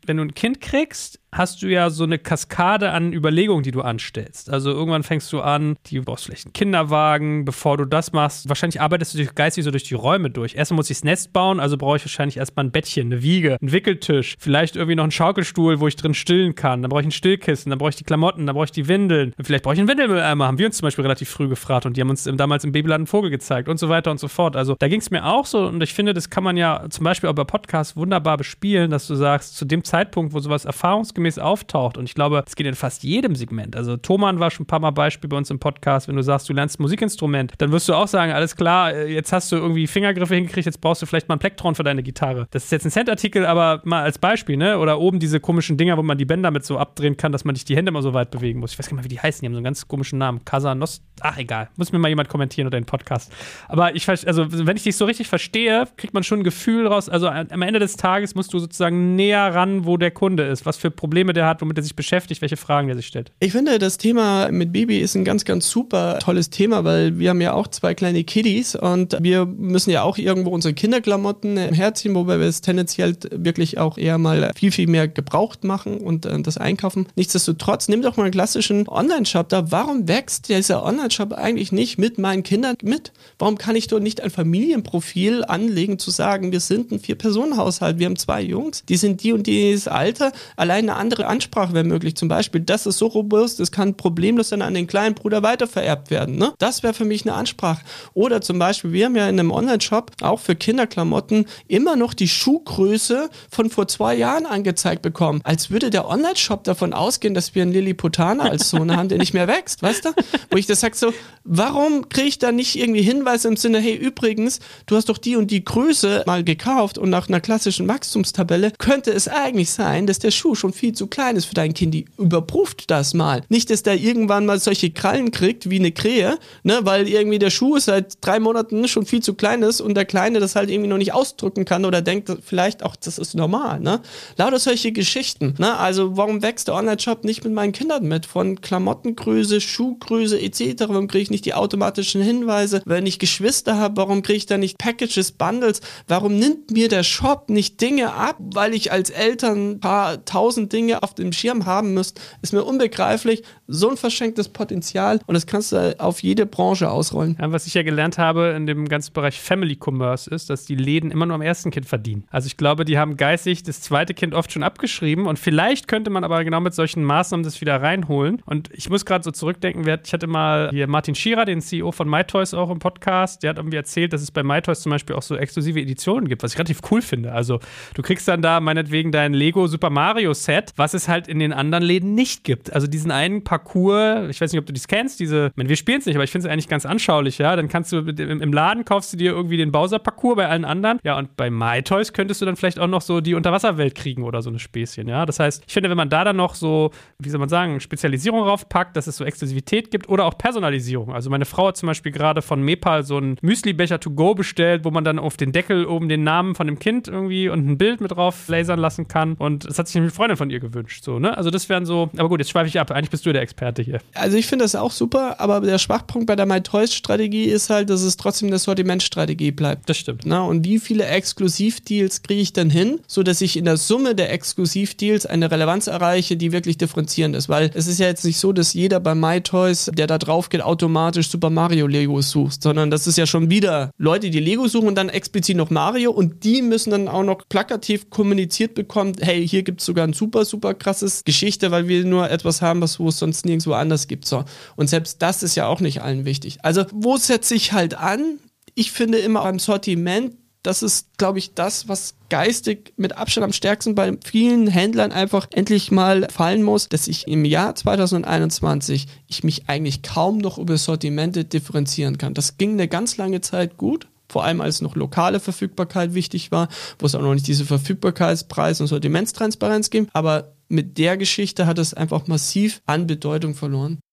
wenn du ein Kind kriegst, hast du ja so eine Kaskade an Überlegungen, die du anstellst. Also irgendwann fängst du an, du brauchst vielleicht einen Kinderwagen, bevor du das machst. Wahrscheinlich arbeitest du dich geistig so durch die Räume durch. Erstmal muss ich das Nest bauen, also brauche ich wahrscheinlich erstmal ein Bettchen, eine Wiege, einen Wickeltisch, vielleicht irgendwie noch einen Schaukelstuhl, wo ich drin stillen kann. Dann brauche ich ein Stillkissen, dann brauche ich die Klamotten, dann brauche ich die Windeln. Vielleicht brauche ich einen Windelmülleimer, haben wir uns zum Beispiel relativ früh gefragt und die haben uns damals im Babyladen einen Vogel gezeigt und so weiter und so fort. Also da ging es mir auch so und ich finde, das kann man ja zum Beispiel auch bei Podcasts wunderbar bespielen, dass du sagst, zu dem Zeitpunkt, wo sowas erfahrungsgemäß auftaucht, und ich glaube, es geht in fast jedem Segment. Also Thomann war schon ein paar Mal Beispiel bei uns im Podcast, wenn du sagst, du lernst ein Musikinstrument, dann wirst du auch sagen, alles klar, jetzt hast du irgendwie Fingergriffe hingekriegt, jetzt brauchst du vielleicht mal ein Plektron für deine Gitarre. Das ist jetzt ein Cent-Artikel, aber mal als Beispiel, ne? Oder oben diese komischen Dinger, wo man die Bänder mit so abdrehen kann, dass man nicht die Hände immer so weit bewegen muss. Ich weiß gar nicht mehr, wie die heißen, die haben so einen ganz komischen Namen. Kasanos, ach egal, muss mir mal jemand kommentieren oder den Podcast. Aber ich, also wenn ich dich so richtig verstehe, kriegt man schon ein Gefühl raus, also am Ende des Tages musst du sozusagen näher ran, wo der Kunde ist, was für Probleme der hat, womit er sich beschäftigt, welche Fragen er sich stellt. Ich finde, das Thema mit Baby ist ein ganz, ganz super tolles Thema, weil wir haben ja auch zwei kleine Kiddies und wir müssen ja auch irgendwo unsere Kinderklamotten herziehen, wobei wir es tendenziell wirklich auch eher mal viel, viel mehr gebraucht machen und äh, das einkaufen. Nichtsdestotrotz, nimm doch mal einen klassischen Online-Shop da. Warum wächst dieser Online-Shop eigentlich nicht mit meinen Kindern mit? Warum kann ich dort nicht ein Familienprofil anlegen, zu sagen, wir sind ein Vier-Personen-Haushalt, wir haben zwei Jungs, die sind die und dieses Alter, allein eine andere Ansprache wäre möglich. Zum Beispiel, das ist so robust, das kann problemlos dann an den kleinen Bruder weitervererbt werden. Ne? Das wäre für mich eine Ansprache. Oder zum Beispiel, wir haben ja in einem Online-Shop auch für Kinderklamotten immer noch die Schuhgröße von vor zwei Jahren angezeigt bekommen. Als würde der Online-Shop davon ausgehen, dass wir einen Lilliputaner als Sohn haben, der nicht mehr wächst. Weißt du? Wo ich das sage so, warum kriege ich da nicht irgendwie Hinweise im Sinne, hey, übrigens, du hast doch die und die Größe mal gekauft und nach einer klassischen Wachstumstabelle könnte es eigentlich sein, dass der Schuh schon viel zu klein ist für dein Kind. Die überprüft das mal. Nicht, dass der irgendwann mal solche Krallen kriegt wie eine Krähe, ne, weil irgendwie der Schuh seit drei Monaten schon viel zu klein ist und der Kleine das halt irgendwie noch nicht ausdrücken kann oder denkt vielleicht auch, das ist normal. Ne? Lauter solche Geschichten. Ne? Also warum wächst der Online-Shop nicht mit meinen Kindern mit? Von Klamottengröße, Schuhgröße et cetera. Warum kriege ich nicht die automatischen Hinweise? Wenn ich Geschwister habe, warum kriege ich da nicht Packages, Bundles? Warum nimmt mir der Shop nicht Dinge ab, weil ich als Eltern ein paar tausend Dinge auf dem Schirm haben müsste? Ist mir unbegreiflich. So ein verschenktes Potenzial und das kannst du auf jede Branche ausrollen. Ja, was ich ja gelernt habe in dem ganzen Bereich Family Commerce ist, dass die Läden immer nur am ersten Kind verdienen. Also ich glaube, die haben geistig das zweite Kind oft schon abgeschrieben und vielleicht könnte man aber genau mit solchen Maßnahmen das wieder reinholen. Und ich muss gerade so zurückdenken, ich hatte mal hier Martin Schierer, den C E O von MyToys auch im Podcast, der hat irgendwie erzählt, dass es bei MyToys zum Beispiel auch so exklusive Editionen gibt, was ich relativ cool finde. Also du kriegst dann da meinetwegen dein Lego Super Mario Set, was es halt in den anderen Läden nicht gibt. Also diesen einen Parcours, ich weiß nicht, ob du das kennst, diese, ich meine, wir spielen es nicht, aber ich finde es eigentlich ganz anschaulich, ja, dann kannst du im, im Laden kaufst du dir irgendwie den Bowser-Parcours bei allen anderen, ja, und bei MyToys könntest du dann vielleicht auch noch so die Unterwasserwelt kriegen oder so eine Späßchen, ja, das heißt, ich finde, wenn man da dann noch so, wie soll man sagen, Spezialisierung raufpackt, dass es so Exklusivität gibt oder auch Personalisierung, also meine Frau hat zum Beispiel gerade von Mepal so einen Müsli-Becher to go bestellt, wo man dann auf den Deckel oben den Namen von dem Kind irgendwie und ein Bild mit drauf lasern lassen kann und das hat sich eine Freundin von ihr gewünscht, so, ne, also das wären so, aber gut, jetzt schweife ich ab, eigentlich bist du der Experte hier. Also ich finde das auch super, aber der Schwachpunkt bei der MyToys-Strategie ist halt, dass es trotzdem eine Sortimentstrategie bleibt. Das stimmt. Na, und wie viele Exklusivdeals kriege ich denn hin, sodass ich in der Summe der Exklusivdeals eine Relevanz erreiche, die wirklich differenzierend ist, weil es ist ja jetzt nicht so, dass jeder bei MyToys, der da drauf geht, automatisch Super Mario Legos sucht, sondern das ist ja schon wieder Leute, die Lego suchen und dann explizit noch Mario und die müssen dann auch noch plakativ kommuniziert bekommen, hey, hier gibt es sogar ein super, super krasses Geschichte, weil wir nur etwas haben, was wo es sonst nirgendwo anders gibt. So. Und selbst das ist ja auch nicht allen wichtig. Also wo setze ich halt an? Ich finde immer beim Sortiment, das ist, glaube ich, das, was geistig mit Abstand am stärksten bei vielen Händlern einfach endlich mal fallen muss, dass ich im Jahr zwanzig einundzwanzig ich mich eigentlich kaum noch über Sortimente differenzieren kann. Das ging eine ganz lange Zeit gut. Vor allem als noch lokale Verfügbarkeit wichtig war, wo es auch noch nicht diese Verfügbarkeitspreis- und Sortimentstransparenz gibt. Aber mit der Geschichte hat es einfach massiv an Bedeutung verloren.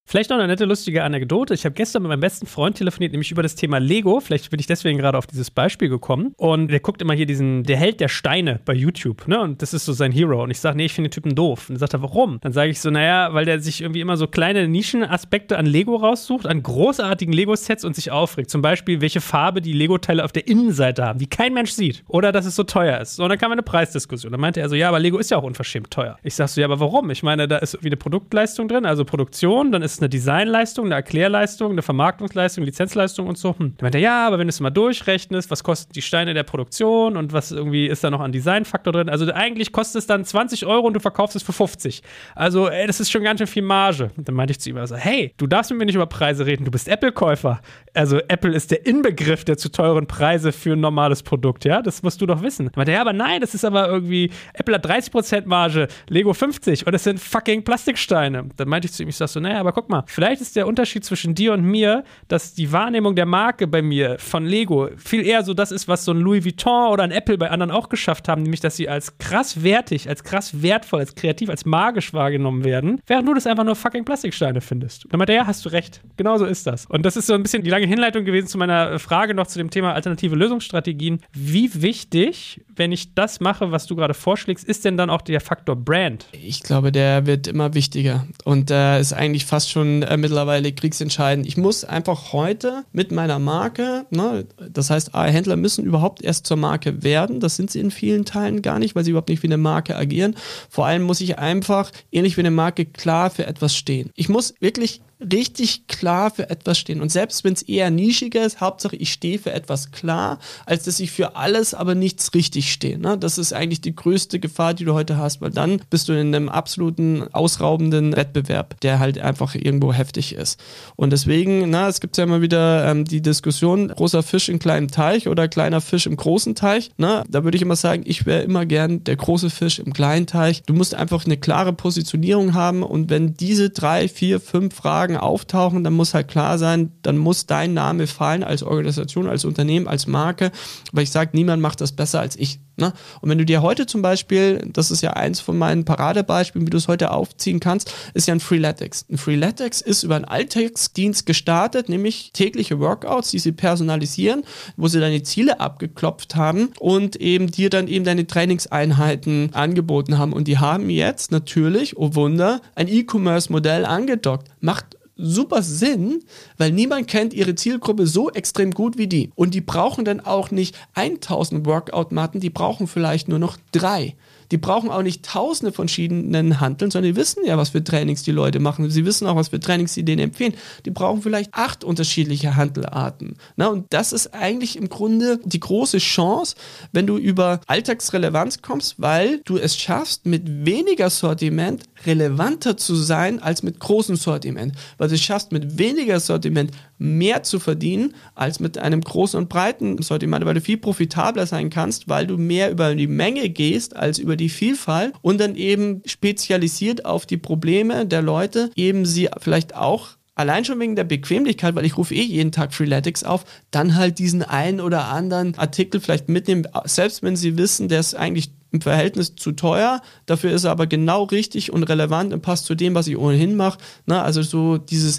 Vielleicht noch eine nette, lustige Anekdote. Ich habe gestern mit meinem besten Freund telefoniert, nämlich über das Thema Lego. Vielleicht bin ich deswegen gerade auf dieses Beispiel gekommen. Und der guckt immer hier diesen, der Held der Steine bei YouTube, ne? Und das ist so sein Hero. Und ich sage, nee, ich finde den Typen doof. Und dann sagt er, warum? Dann sage ich so, naja, weil der sich irgendwie immer so kleine Nischenaspekte an Lego raussucht, an großartigen Lego-Sets und sich aufregt. Zum Beispiel, welche Farbe die Lego-Teile auf der Innenseite haben, die kein Mensch sieht. Oder dass es so teuer ist. So, und dann kam eine Preisdiskussion. Dann meinte er so, ja, aber Lego ist ja auch unverschämt teuer. Ich sag so, ja, aber warum? Ich meine, da ist irgendwie eine Produktleistung drin, also Produktion, dann ist eine Designleistung, eine Erklärleistung, eine Vermarktungsleistung, Lizenzleistung und so. Hm. Dann meinte er, ja, aber wenn du es mal durchrechnest, was kosten die Steine der Produktion und was irgendwie ist da noch an Designfaktor drin? Also eigentlich kostet es dann zwanzig Euro und du verkaufst es für fünfzig. Also, ey, das ist schon ganz schön viel Marge. Und dann meinte ich zu ihm also, hey, du darfst mit mir nicht über Preise reden, du bist Apple-Käufer. Also Apple ist der Inbegriff der zu teuren Preise für ein normales Produkt, ja? Das musst du doch wissen. Dann meinte er, ja, aber nein, das ist aber irgendwie, Apple hat dreißig Prozent Marge, Lego fünfzig und das sind fucking Plastiksteine. Dann meinte ich zu ihm, ich sag so, naja, aber guck mal, vielleicht ist der Unterschied zwischen dir und mir, dass die Wahrnehmung der Marke bei mir von Lego viel eher so das ist, was so ein Louis Vuitton oder ein Apple bei anderen auch geschafft haben, nämlich, dass sie als krass wertig, als krass wertvoll, als kreativ, als magisch wahrgenommen werden, während du das einfach nur fucking Plastiksteine findest. Dann meinte er, ja, hast du recht. Genau so ist das. Und das ist so ein bisschen die lange Hinleitung gewesen zu meiner Frage noch zu dem Thema alternative Lösungsstrategien. Wie wichtig, wenn ich das mache, was du gerade vorschlägst, ist denn dann auch der Faktor Brand? Ich glaube, der wird immer wichtiger und der äh, ist eigentlich fast schon äh, mittlerweile kriegsentscheidend. Ich muss einfach heute mit meiner Marke, ne, das heißt, Händler müssen überhaupt erst zur Marke werden. Das sind sie in vielen Teilen gar nicht, weil sie überhaupt nicht wie eine Marke agieren. Vor allem muss ich einfach, ähnlich wie eine Marke, klar für etwas stehen. Ich muss wirklich richtig klar für etwas stehen. Und selbst wenn es eher nischiger ist, Hauptsache ich stehe für etwas klar, als dass ich für alles aber nichts richtig stehe. Ne? Das ist eigentlich die größte Gefahr, die du heute hast, weil dann bist du in einem absoluten ausraubenden Wettbewerb, der halt einfach irgendwo heftig ist. Und deswegen, na, es gibt ja immer wieder ähm, die Diskussion, großer Fisch im kleinen Teich oder kleiner Fisch im großen Teich. Ne? Da würde ich immer sagen, ich wäre immer gern der große Fisch im kleinen Teich. Du musst einfach eine klare Positionierung haben und wenn diese drei, vier, fünf Fragen auftauchen, dann muss halt klar sein, dann muss dein Name fallen als Organisation, als Unternehmen, als Marke, weil ich sage, niemand macht das besser als ich. Ne? Und wenn du dir heute zum Beispiel, das ist ja eins von meinen Paradebeispielen, wie du es heute aufziehen kannst, ist ja ein Freeletics. Ein Freeletics ist über einen Alltagsdienst gestartet, nämlich tägliche Workouts, die sie personalisieren, wo sie deine Ziele abgeklopft haben und eben dir dann eben deine Trainingseinheiten angeboten haben. Und die haben jetzt natürlich, oh Wunder, ein E-Commerce-Modell angedockt. Macht super Sinn, weil niemand kennt ihre Zielgruppe so extrem gut wie die. Und die brauchen dann auch nicht tausend Workout-Matten, die brauchen vielleicht nur noch drei. Die brauchen auch nicht tausende von verschiedenen Hanteln, sondern die wissen ja, was für Trainings die Leute machen. Sie wissen auch, was für Trainings sie denen empfehlen. Die brauchen vielleicht acht unterschiedliche Hantelarten. Na, und das ist eigentlich im Grunde die große Chance, wenn du über Alltagsrelevanz kommst, weil du es schaffst, mit weniger Sortiment relevanter zu sein als mit großem Sortiment. Weil du es schaffst, mit weniger Sortiment mehr zu verdienen als mit einem großen und breiten Sortiment, weil du viel profitabler sein kannst, weil du mehr über die Menge gehst als über die Vielfalt und dann eben spezialisiert auf die Probleme der Leute, eben sie vielleicht auch allein schon wegen der Bequemlichkeit, weil ich rufe eh jeden Tag Freeletics auf, dann halt diesen einen oder anderen Artikel vielleicht mitnehmen, selbst wenn sie wissen, der ist eigentlich im Verhältnis zu teuer, dafür ist er aber genau richtig und relevant und passt zu dem, was ich ohnehin mache. Na, also so dieses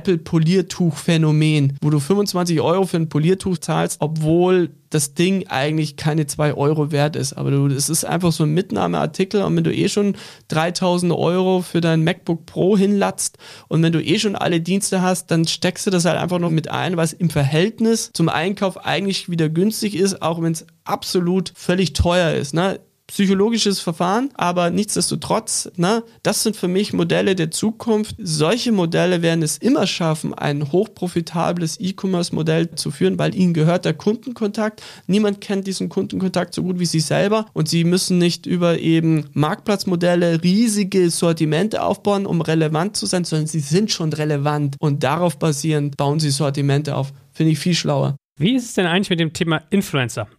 Apple-Poliertuch-Phänomen, wo du fünfundzwanzig Euro für ein Poliertuch zahlst, obwohl das Ding eigentlich keine zwei Euro wert ist. Aber du, es ist einfach so ein Mitnahmeartikel und wenn du eh schon dreitausend Euro für dein MacBook Pro hinlatzt und wenn du eh schon alle Dienste hast, dann steckst du das halt einfach noch mit ein, was im Verhältnis zum Einkauf eigentlich wieder günstig ist, auch wenn es absolut völlig teuer ist. Ne? Psychologisches Verfahren, aber nichtsdestotrotz, ne, das sind für mich Modelle der Zukunft. Solche Modelle werden es immer schaffen, ein hochprofitables E-Commerce-Modell zu führen, weil ihnen gehört der Kundenkontakt. Niemand kennt diesen Kundenkontakt so gut wie sie selber und sie müssen nicht über eben Marktplatzmodelle riesige Sortimente aufbauen, um relevant zu sein, sondern sie sind schon relevant und darauf basierend bauen sie Sortimente auf. Finde ich viel schlauer. Wie ist es denn eigentlich mit dem Thema Influencer?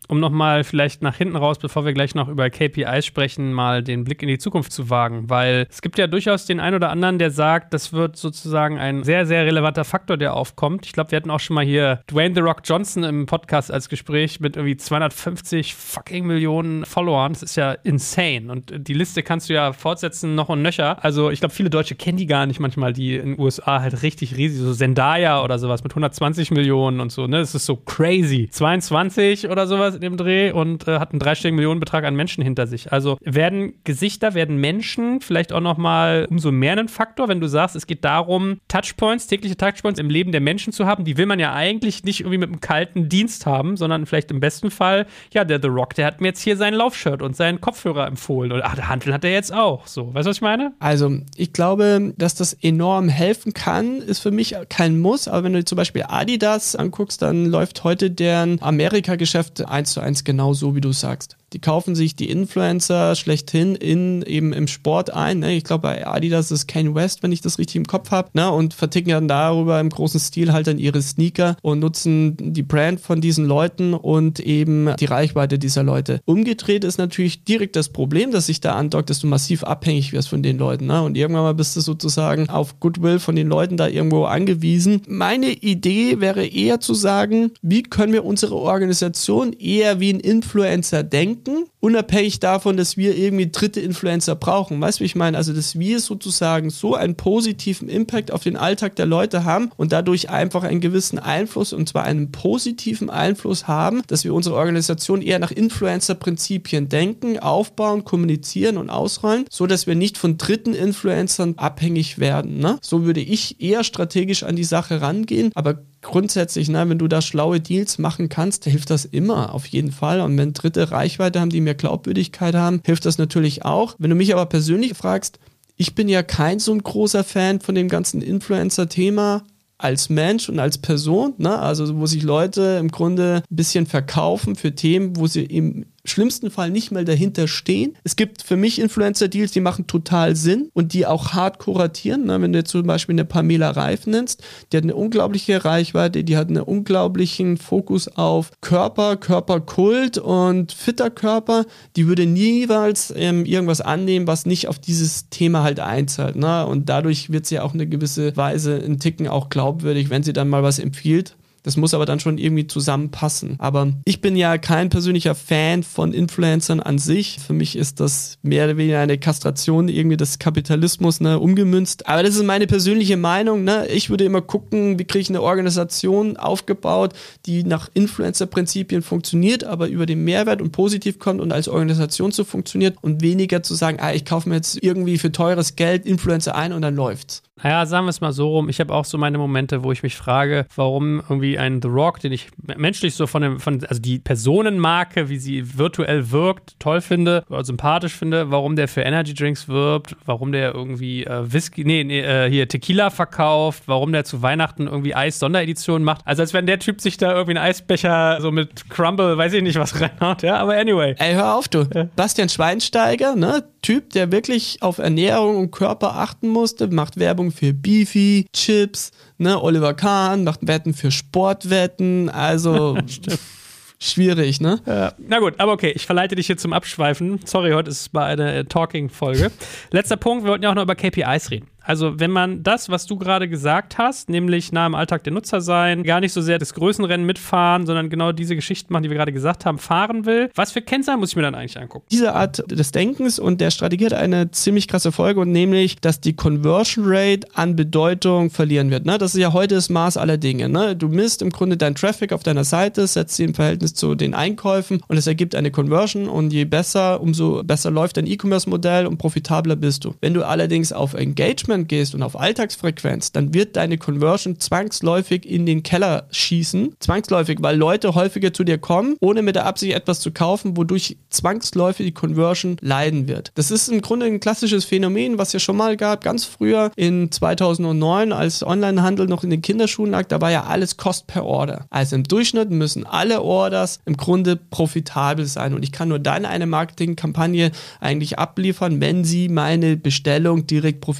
um nochmal vielleicht nach hinten raus, bevor wir gleich noch über K P Is sprechen, mal den Blick in die Zukunft zu wagen, weil es gibt ja durchaus den einen oder anderen, der sagt, das wird sozusagen ein sehr, sehr relevanter Faktor, der aufkommt. Ich glaube, wir hatten auch schon mal hier Dwayne The Rock Johnson im Podcast als Gespräch mit irgendwie zweihundertfünfzig fucking Millionen Followern. Das ist ja insane und die Liste kannst du ja fortsetzen, noch und nöcher. Also ich glaube, viele Deutsche kennen die gar nicht manchmal, die in den U S A halt richtig riesig, so Zendaya oder sowas mit hundertzwanzig Millionen und so, ne? Das ist so crazy. zweiundzwanzig oder sowas in dem Dreh und äh, hat einen dreistelligen Millionenbetrag an Menschen hinter sich. Also werden Gesichter, werden Menschen vielleicht auch nochmal umso mehr ein Faktor, wenn du sagst, es geht darum, Touchpoints, tägliche Touchpoints im Leben der Menschen zu haben, die will man ja eigentlich nicht irgendwie mit einem kalten Dienst haben, sondern vielleicht im besten Fall, ja, der The Rock, der hat mir jetzt hier sein Laufshirt und seinen Kopfhörer empfohlen und ach, der Hantel hat er jetzt auch. So, weißt du, was ich meine? Also, ich glaube, dass das enorm helfen kann, ist für mich kein Muss, aber wenn du zum Beispiel Adidas anguckst, dann läuft heute deren Amerika-Geschäft eins zu eins genau so, wie du sagst. Die kaufen sich die Influencer schlechthin in, eben im Sport ein. Ne? Ich glaube, bei Adidas ist Kanye West, wenn ich das richtig im Kopf habe. Ne? Und verticken dann darüber im großen Stil halt dann ihre Sneaker und nutzen die Brand von diesen Leuten und eben die Reichweite dieser Leute. Umgedreht ist natürlich direkt das Problem, dass sich da andockt, dass du massiv abhängig wirst von den Leuten. Ne? Und irgendwann mal bist du sozusagen auf Goodwill von den Leuten da irgendwo angewiesen. Meine Idee wäre eher zu sagen, wie können wir unsere Organisation eher wie ein Influencer denken, unabhängig davon, dass wir irgendwie dritte Influencer brauchen. Weißt du, wie ich meine? Also, dass wir sozusagen so einen positiven Impact auf den Alltag der Leute haben und dadurch einfach einen gewissen Einfluss, und zwar einen positiven Einfluss haben, dass wir unsere Organisation eher nach Influencer-Prinzipien denken, aufbauen, kommunizieren und ausrollen, so dass wir nicht von dritten Influencern abhängig werden. Ne? So würde ich eher strategisch an die Sache rangehen, aber grundsätzlich, ne, wenn du da schlaue Deals machen kannst, hilft das immer, auf jeden Fall. Und wenn Dritte Reichweite haben, die mehr Glaubwürdigkeit haben, hilft das natürlich auch. Wenn du mich aber persönlich fragst, ich bin ja kein so ein großer Fan von dem ganzen Influencer-Thema als Mensch und als Person, ne? Also wo sich Leute im Grunde ein bisschen verkaufen für Themen, wo sie im schlimmsten Fall nicht mal dahinter stehen. Es gibt für mich Influencer-Deals, die machen total Sinn und die auch hart kuratieren. Ne? Wenn du jetzt zum Beispiel eine Pamela Reif nennst, die hat eine unglaubliche Reichweite, die hat einen unglaublichen Fokus auf Körper, Körperkult und fitter Körper. Die würde niemals ähm, irgendwas annehmen, was nicht auf dieses Thema halt einzahlt. Ne? Und dadurch wird sie auch eine gewisse Weise einen Ticken auch glaubwürdig, wenn sie dann mal was empfiehlt. Das muss aber dann schon irgendwie zusammenpassen. Aber ich bin ja kein persönlicher Fan von Influencern an sich. Für mich ist das mehr oder weniger eine Kastration irgendwie des Kapitalismus, ne, umgemünzt. Aber das ist meine persönliche Meinung. Ne? Ich würde immer gucken, wie kriege ich eine Organisation aufgebaut, die nach Influencer-Prinzipien funktioniert, aber über den Mehrwert und positiv kommt und als Organisation so funktioniert und weniger zu sagen, ah, ich kaufe mir jetzt irgendwie für teures Geld Influencer ein und dann läuft's. Naja, sagen wir es mal so rum. Ich habe auch so meine Momente, wo ich mich frage, warum irgendwie ein The Rock, den ich menschlich so von dem, von, also die Personenmarke, wie sie virtuell wirkt, toll finde oder sympathisch finde, warum der für Energy Drinks wirbt, warum der irgendwie äh, Whisky, nee, nee, äh, hier Tequila verkauft, warum der zu Weihnachten irgendwie Eis-Sondereditionen macht. Also als wenn der Typ sich da irgendwie einen Eisbecher so mit Crumble, weiß ich nicht, was reinhaut, ja, aber anyway. Ey, hör auf, du. Ja. Bastian Schweinsteiger, ne, Typ, der wirklich auf Ernährung und Körper achten musste, macht Werbung für Beefy, Chips, ne, Oliver Kahn macht Wetten für Sportwetten, also schwierig, ne? Ja. Na gut, aber okay, ich verleite dich hier zum Abschweifen. Sorry, heute ist es mal eine äh, Talking-Folge. Letzter Punkt, wir wollten ja auch noch über K P Is reden. Also wenn man das, was du gerade gesagt hast, nämlich nah im Alltag der Nutzer sein, gar nicht so sehr das Größenrennen mitfahren, sondern genau diese Geschichten machen, die wir gerade gesagt haben, fahren will, was für Kennzahlen muss ich mir dann eigentlich angucken? Diese Art des Denkens und der Strategie hat eine ziemlich krasse Folge, und nämlich, dass die Conversion Rate an Bedeutung verlieren wird. Ne? Das ist ja heute das Maß aller Dinge. Ne? Du misst im Grunde deinen Traffic auf deiner Seite, setzt sie im Verhältnis zu den Einkäufen und es ergibt eine Conversion, und je besser, umso besser läuft dein E-Commerce-Modell und profitabler bist du. Wenn du allerdings auf Engagement gehst und auf Alltagsfrequenz, dann wird deine Conversion zwangsläufig in den Keller schießen. Zwangsläufig, weil Leute häufiger zu dir kommen, ohne mit der Absicht etwas zu kaufen, wodurch zwangsläufig die Conversion leiden wird. Das ist im Grunde ein klassisches Phänomen, was ja schon mal gab, ganz früher in zweitausendneun, als Onlinehandel noch in den Kinderschuhen lag, da war ja alles Cost per Order. Also im Durchschnitt müssen alle Orders im Grunde profitabel sein, und ich kann nur dann eine Marketingkampagne eigentlich abliefern, wenn sie meine Bestellung direkt profitabel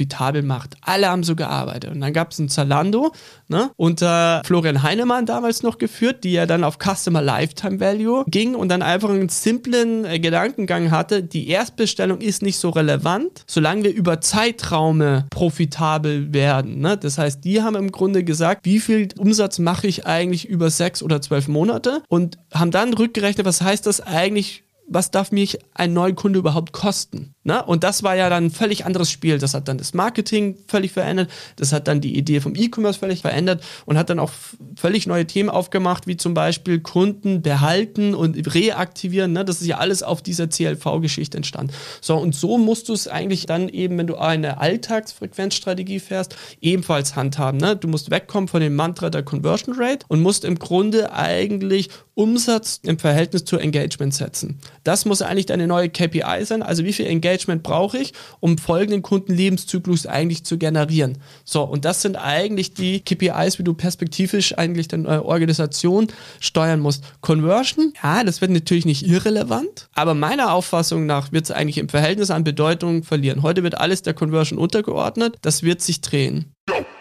macht. Alle haben so gearbeitet. Und dann gab es ein Zalando, ne, unter Florian Heinemann damals noch geführt, die ja dann auf Customer Lifetime Value ging und dann einfach einen simplen äh, Gedankengang hatte, die Erstbestellung ist nicht so relevant, solange wir über Zeitraume profitabel werden. Ne? Das heißt, die haben im Grunde gesagt, wie viel Umsatz mache ich eigentlich über sechs oder zwölf Monate und haben dann rückgerechnet, was heißt das eigentlich, was darf mich ein neuer Kunde überhaupt kosten? Na, und das war ja dann ein völlig anderes Spiel. Das hat dann das Marketing völlig verändert, das hat dann die Idee vom E-Commerce völlig verändert und hat dann auch völlig neue Themen aufgemacht, wie zum Beispiel Kunden behalten und reaktivieren. Ne? Das ist ja alles auf dieser C L V-Geschichte entstanden. So, und so musst du es eigentlich dann eben, wenn du eine Alltagsfrequenzstrategie fährst, ebenfalls handhaben. Ne? Du musst wegkommen von dem Mantra der Conversion Rate und musst im Grunde eigentlich Umsatz im Verhältnis zu Engagement setzen. Das muss eigentlich deine neue K P I sein. Also wie viel Engagement brauche ich, um folgenden Kundenlebenszyklus eigentlich zu generieren. So, und das sind eigentlich die K P Is, wie du perspektivisch eigentlich deine Organisation steuern musst. Conversion, ja, das wird natürlich nicht irrelevant, aber meiner Auffassung nach wird es eigentlich im Verhältnis an Bedeutung verlieren. Heute wird alles der Conversion untergeordnet, das wird sich drehen.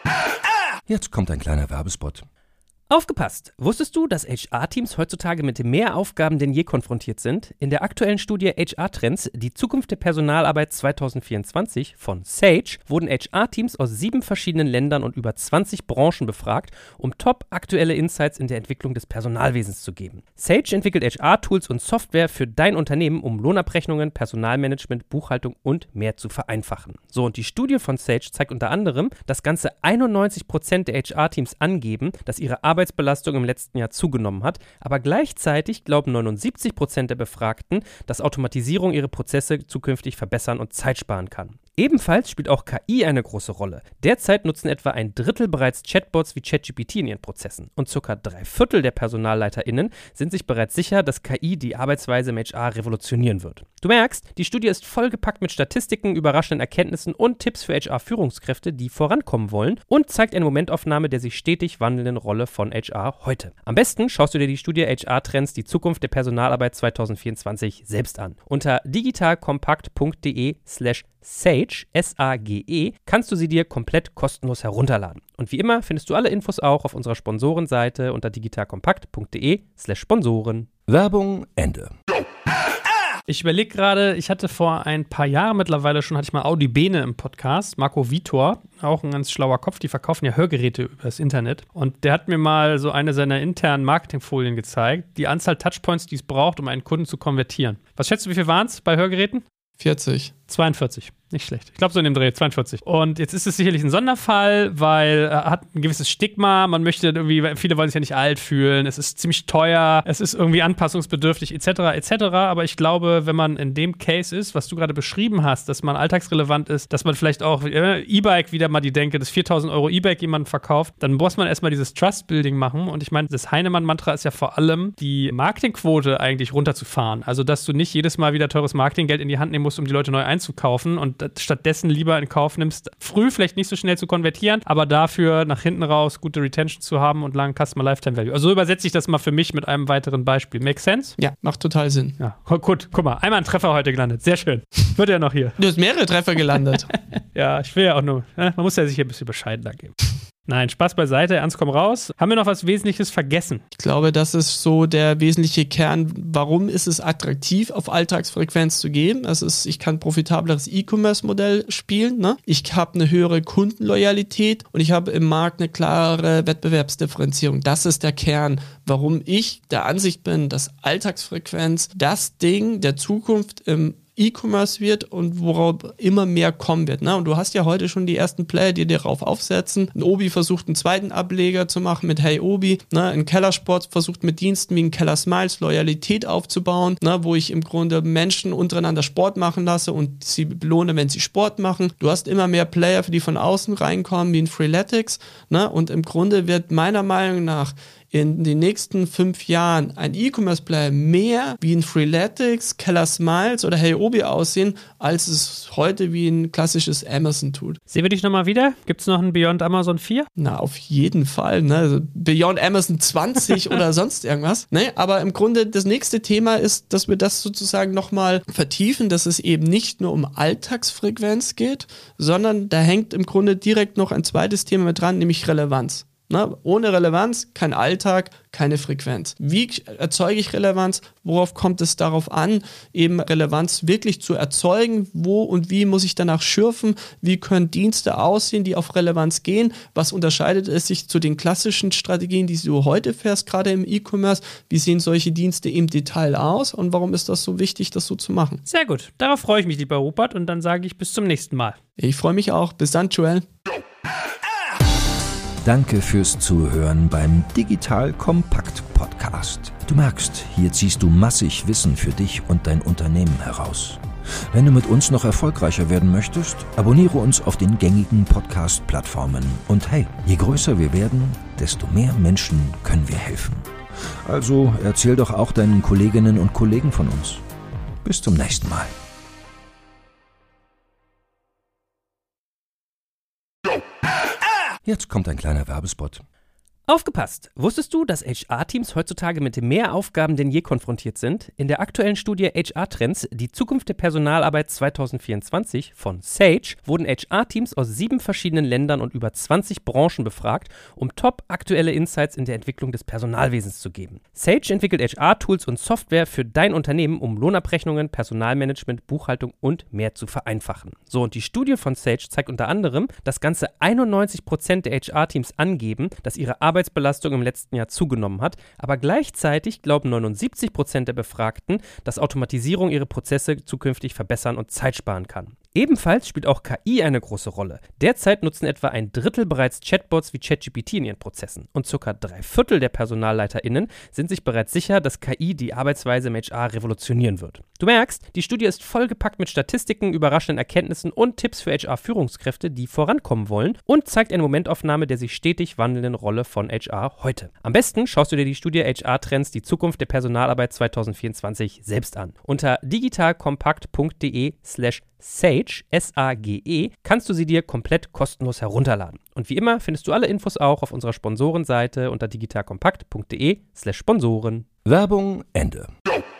Jetzt kommt ein kleiner Werbespot. Aufgepasst! Wusstest du, dass H R-Teams heutzutage mit mehr Aufgaben denn je konfrontiert sind? In der aktuellen Studie H R-Trends, die Zukunft der Personalarbeit zwanzig vierundzwanzig von Sage, wurden H R-Teams aus sieben verschiedenen Ländern und über zwanzig Branchen befragt, um top aktuelle Insights in der Entwicklung des Personalwesens zu geben. Sage entwickelt H R-Tools und Software für dein Unternehmen, um Lohnabrechnungen, Personalmanagement, Buchhaltung und mehr zu vereinfachen. So, und die Studie von Sage zeigt unter anderem, dass ganze einundneunzig Prozent der H R-Teams angeben, dass ihre Arbeit Arbeitsbelastung im letzten Jahr zugenommen hat, aber gleichzeitig glauben neunundsiebzig Prozent der Befragten, dass Automatisierung ihre Prozesse zukünftig verbessern und Zeit sparen kann. Ebenfalls spielt auch K I eine große Rolle. Derzeit nutzen etwa ein Drittel bereits Chatbots wie ChatGPT in ihren Prozessen und circa drei Viertel der PersonalleiterInnen sind sich bereits sicher, dass K I die Arbeitsweise im H R revolutionieren wird. Du merkst, die Studie ist vollgepackt mit Statistiken, überraschenden Erkenntnissen und Tipps für H R-Führungskräfte, die vorankommen wollen und zeigt eine Momentaufnahme der sich stetig wandelnden Rolle von H R heute. Am besten schaust du dir die Studie H R-Trends, die Zukunft der Personalarbeit zwanzig vierundzwanzig selbst an. Unter digitalkompakt.de slash Sage, S A G E, kannst du sie dir komplett kostenlos herunterladen. Und wie immer findest du alle Infos auch auf unserer Sponsorenseite unter digitalkompakt.de slash Sponsoren. Werbung Ende. Ich überlege gerade, ich hatte vor ein paar Jahren mittlerweile schon, hatte ich mal Audi Bene im Podcast, Marco Vitor, auch ein ganz schlauer Kopf, die verkaufen ja Hörgeräte über das Internet. Und der hat mir mal so eine seiner internen Marketingfolien gezeigt, die Anzahl Touchpoints, die es braucht, um einen Kunden zu konvertieren. Was schätzt du, wie viel waren es bei Hörgeräten? vierzig. zweiundvierzig. Nicht schlecht. Ich glaube so in dem Dreh, zweiundvierzig. Und jetzt ist es sicherlich ein Sonderfall, weil er hat ein gewisses Stigma. Man möchte irgendwie, viele wollen sich ja nicht alt fühlen. Es ist ziemlich teuer. Es ist irgendwie anpassungsbedürftig et cetera et cetera. Aber ich glaube, wenn man in dem Case ist, was du gerade beschrieben hast, dass man alltagsrelevant ist, dass man vielleicht auch äh, E-Bike wieder mal die Denke, das viertausend Euro E-Bike jemanden verkauft, dann muss man erstmal dieses Trust-Building machen. Und ich meine, das Heinemann-Mantra ist ja vor allem, die Marketingquote eigentlich runterzufahren. Also, dass du nicht jedes Mal wieder teures Marketinggeld in die Hand nehmen musst, um die Leute neu einzukaufen und stattdessen lieber in Kauf nimmst, früh vielleicht nicht so schnell zu konvertieren, aber dafür nach hinten raus gute Retention zu haben und langen Customer Lifetime Value. Also so übersetze ich das mal für mich mit einem weiteren Beispiel. Make sense? Ja, macht total Sinn. Ja, gut, guck mal, einmal ein Treffer heute gelandet. Sehr schön. Wird ja noch hier. Du hast mehrere Treffer gelandet. Ja, ich will ja auch nur, ne? Man muss ja sich hier ein bisschen bescheidener geben. Nein, Spaß beiseite, ernst komm raus. Haben wir noch was Wesentliches vergessen? Ich glaube, das ist so der wesentliche Kern. Warum ist es attraktiv, auf Alltagsfrequenz zu gehen? Das ist, ich kann ein profitableres E-Commerce-Modell spielen. Ne? Ich habe eine höhere Kundenloyalität und ich habe im Markt eine klare Wettbewerbsdifferenzierung. Das ist der Kern, warum ich der Ansicht bin, dass Alltagsfrequenz das Ding der Zukunft im E-Commerce wird und worauf immer mehr kommen wird. Ne? Und du hast ja heute schon die ersten Player, die darauf aufsetzen. Ein Obi versucht einen zweiten Ableger zu machen mit Hey Obi. Ne? Ein Kellersport versucht mit Diensten wie ein Keller Smiles Loyalität aufzubauen, ne? Wo ich im Grunde Menschen untereinander Sport machen lasse und sie belohne, wenn sie Sport machen. Du hast immer mehr Player, die von außen reinkommen, wie ein Freeletics. Ne? Und im Grunde wird meiner Meinung nach in den nächsten fünf Jahren ein E-Commerce-Player mehr wie ein Freeletics, Keller Smiles oder Heyobi aussehen, als es heute wie ein klassisches Amazon tut. Sehen wir dich nochmal wieder? Gibt es noch ein Beyond Amazon vier? Na, auf jeden Fall. Ne? Also Beyond Amazon zwanzig oder sonst irgendwas. Ne? Aber im Grunde das nächste Thema ist, dass wir das sozusagen nochmal vertiefen, dass es eben nicht nur um Alltagsfrequenz geht, sondern da hängt im Grunde direkt noch ein zweites Thema mit dran, nämlich Relevanz. Na, ohne Relevanz kein Alltag, keine Frequenz. Wie erzeuge ich Relevanz? Worauf kommt es darauf an, eben Relevanz wirklich zu erzeugen? Wo und wie muss ich danach schürfen? Wie können Dienste aussehen, die auf Relevanz gehen? Was unterscheidet es sich zu den klassischen Strategien, die du heute fährst, gerade im E-Commerce? Wie sehen solche Dienste im Detail aus? Und warum ist das so wichtig, das so zu machen? Sehr gut. Darauf freue ich mich, lieber Rupert. Und dann sage ich bis zum nächsten Mal. Ich freue mich auch. Bis dann, Joel. Danke fürs Zuhören beim Digital Kompakt Podcast. Du merkst, hier ziehst du massig Wissen für dich und dein Unternehmen heraus. Wenn du mit uns noch erfolgreicher werden möchtest, abonniere uns auf den gängigen Podcast-Plattformen. Und hey, je größer wir werden, desto mehr Menschen können wir helfen. Also erzähl doch auch deinen Kolleginnen und Kollegen von uns. Bis zum nächsten Mal. Jetzt kommt ein kleiner Werbespot. Aufgepasst! Wusstest du, dass H R-Teams heutzutage mit mehr Aufgaben denn je konfrontiert sind? In der aktuellen Studie H R-Trends, die Zukunft der Personalarbeit zwanzig vierundzwanzig von Sage, wurden H R-Teams aus sieben verschiedenen Ländern und über zwanzig Branchen befragt, um top aktuelle Insights in der Entwicklung des Personalwesens zu geben. Sage entwickelt H R-Tools und Software für dein Unternehmen, um Lohnabrechnungen, Personalmanagement, Buchhaltung und mehr zu vereinfachen. So, und die Studie von Sage zeigt unter anderem, dass ganze einundneunzig Prozent der H R-Teams angeben, dass ihre Arbeitsbelastung im letzten Jahr zugenommen hat, aber gleichzeitig glauben neunundsiebzig Prozent der Befragten, dass Automatisierung ihre Prozesse zukünftig verbessern und Zeit sparen kann. Ebenfalls spielt auch K I eine große Rolle. Derzeit nutzen etwa ein Drittel bereits Chatbots wie ChatGPT in ihren Prozessen und circa drei Viertel der PersonalleiterInnen sind sich bereits sicher, dass K I die Arbeitsweise im H R revolutionieren wird. Du merkst, die Studie ist vollgepackt mit Statistiken, überraschenden Erkenntnissen und Tipps für H R-Führungskräfte, die vorankommen wollen und zeigt eine Momentaufnahme der sich stetig wandelnden Rolle von H R heute. Am besten schaust du dir die Studie H R-Trends, die Zukunft der Personalarbeit zwanzig vierundzwanzig selbst an. Unter digitalkompakt.de slash Sage, S A G E, kannst du sie dir komplett kostenlos herunterladen. Und wie immer findest du alle Infos auch auf unserer Sponsorenseite unter digitalkompakt.de slash Sponsoren. Werbung Ende.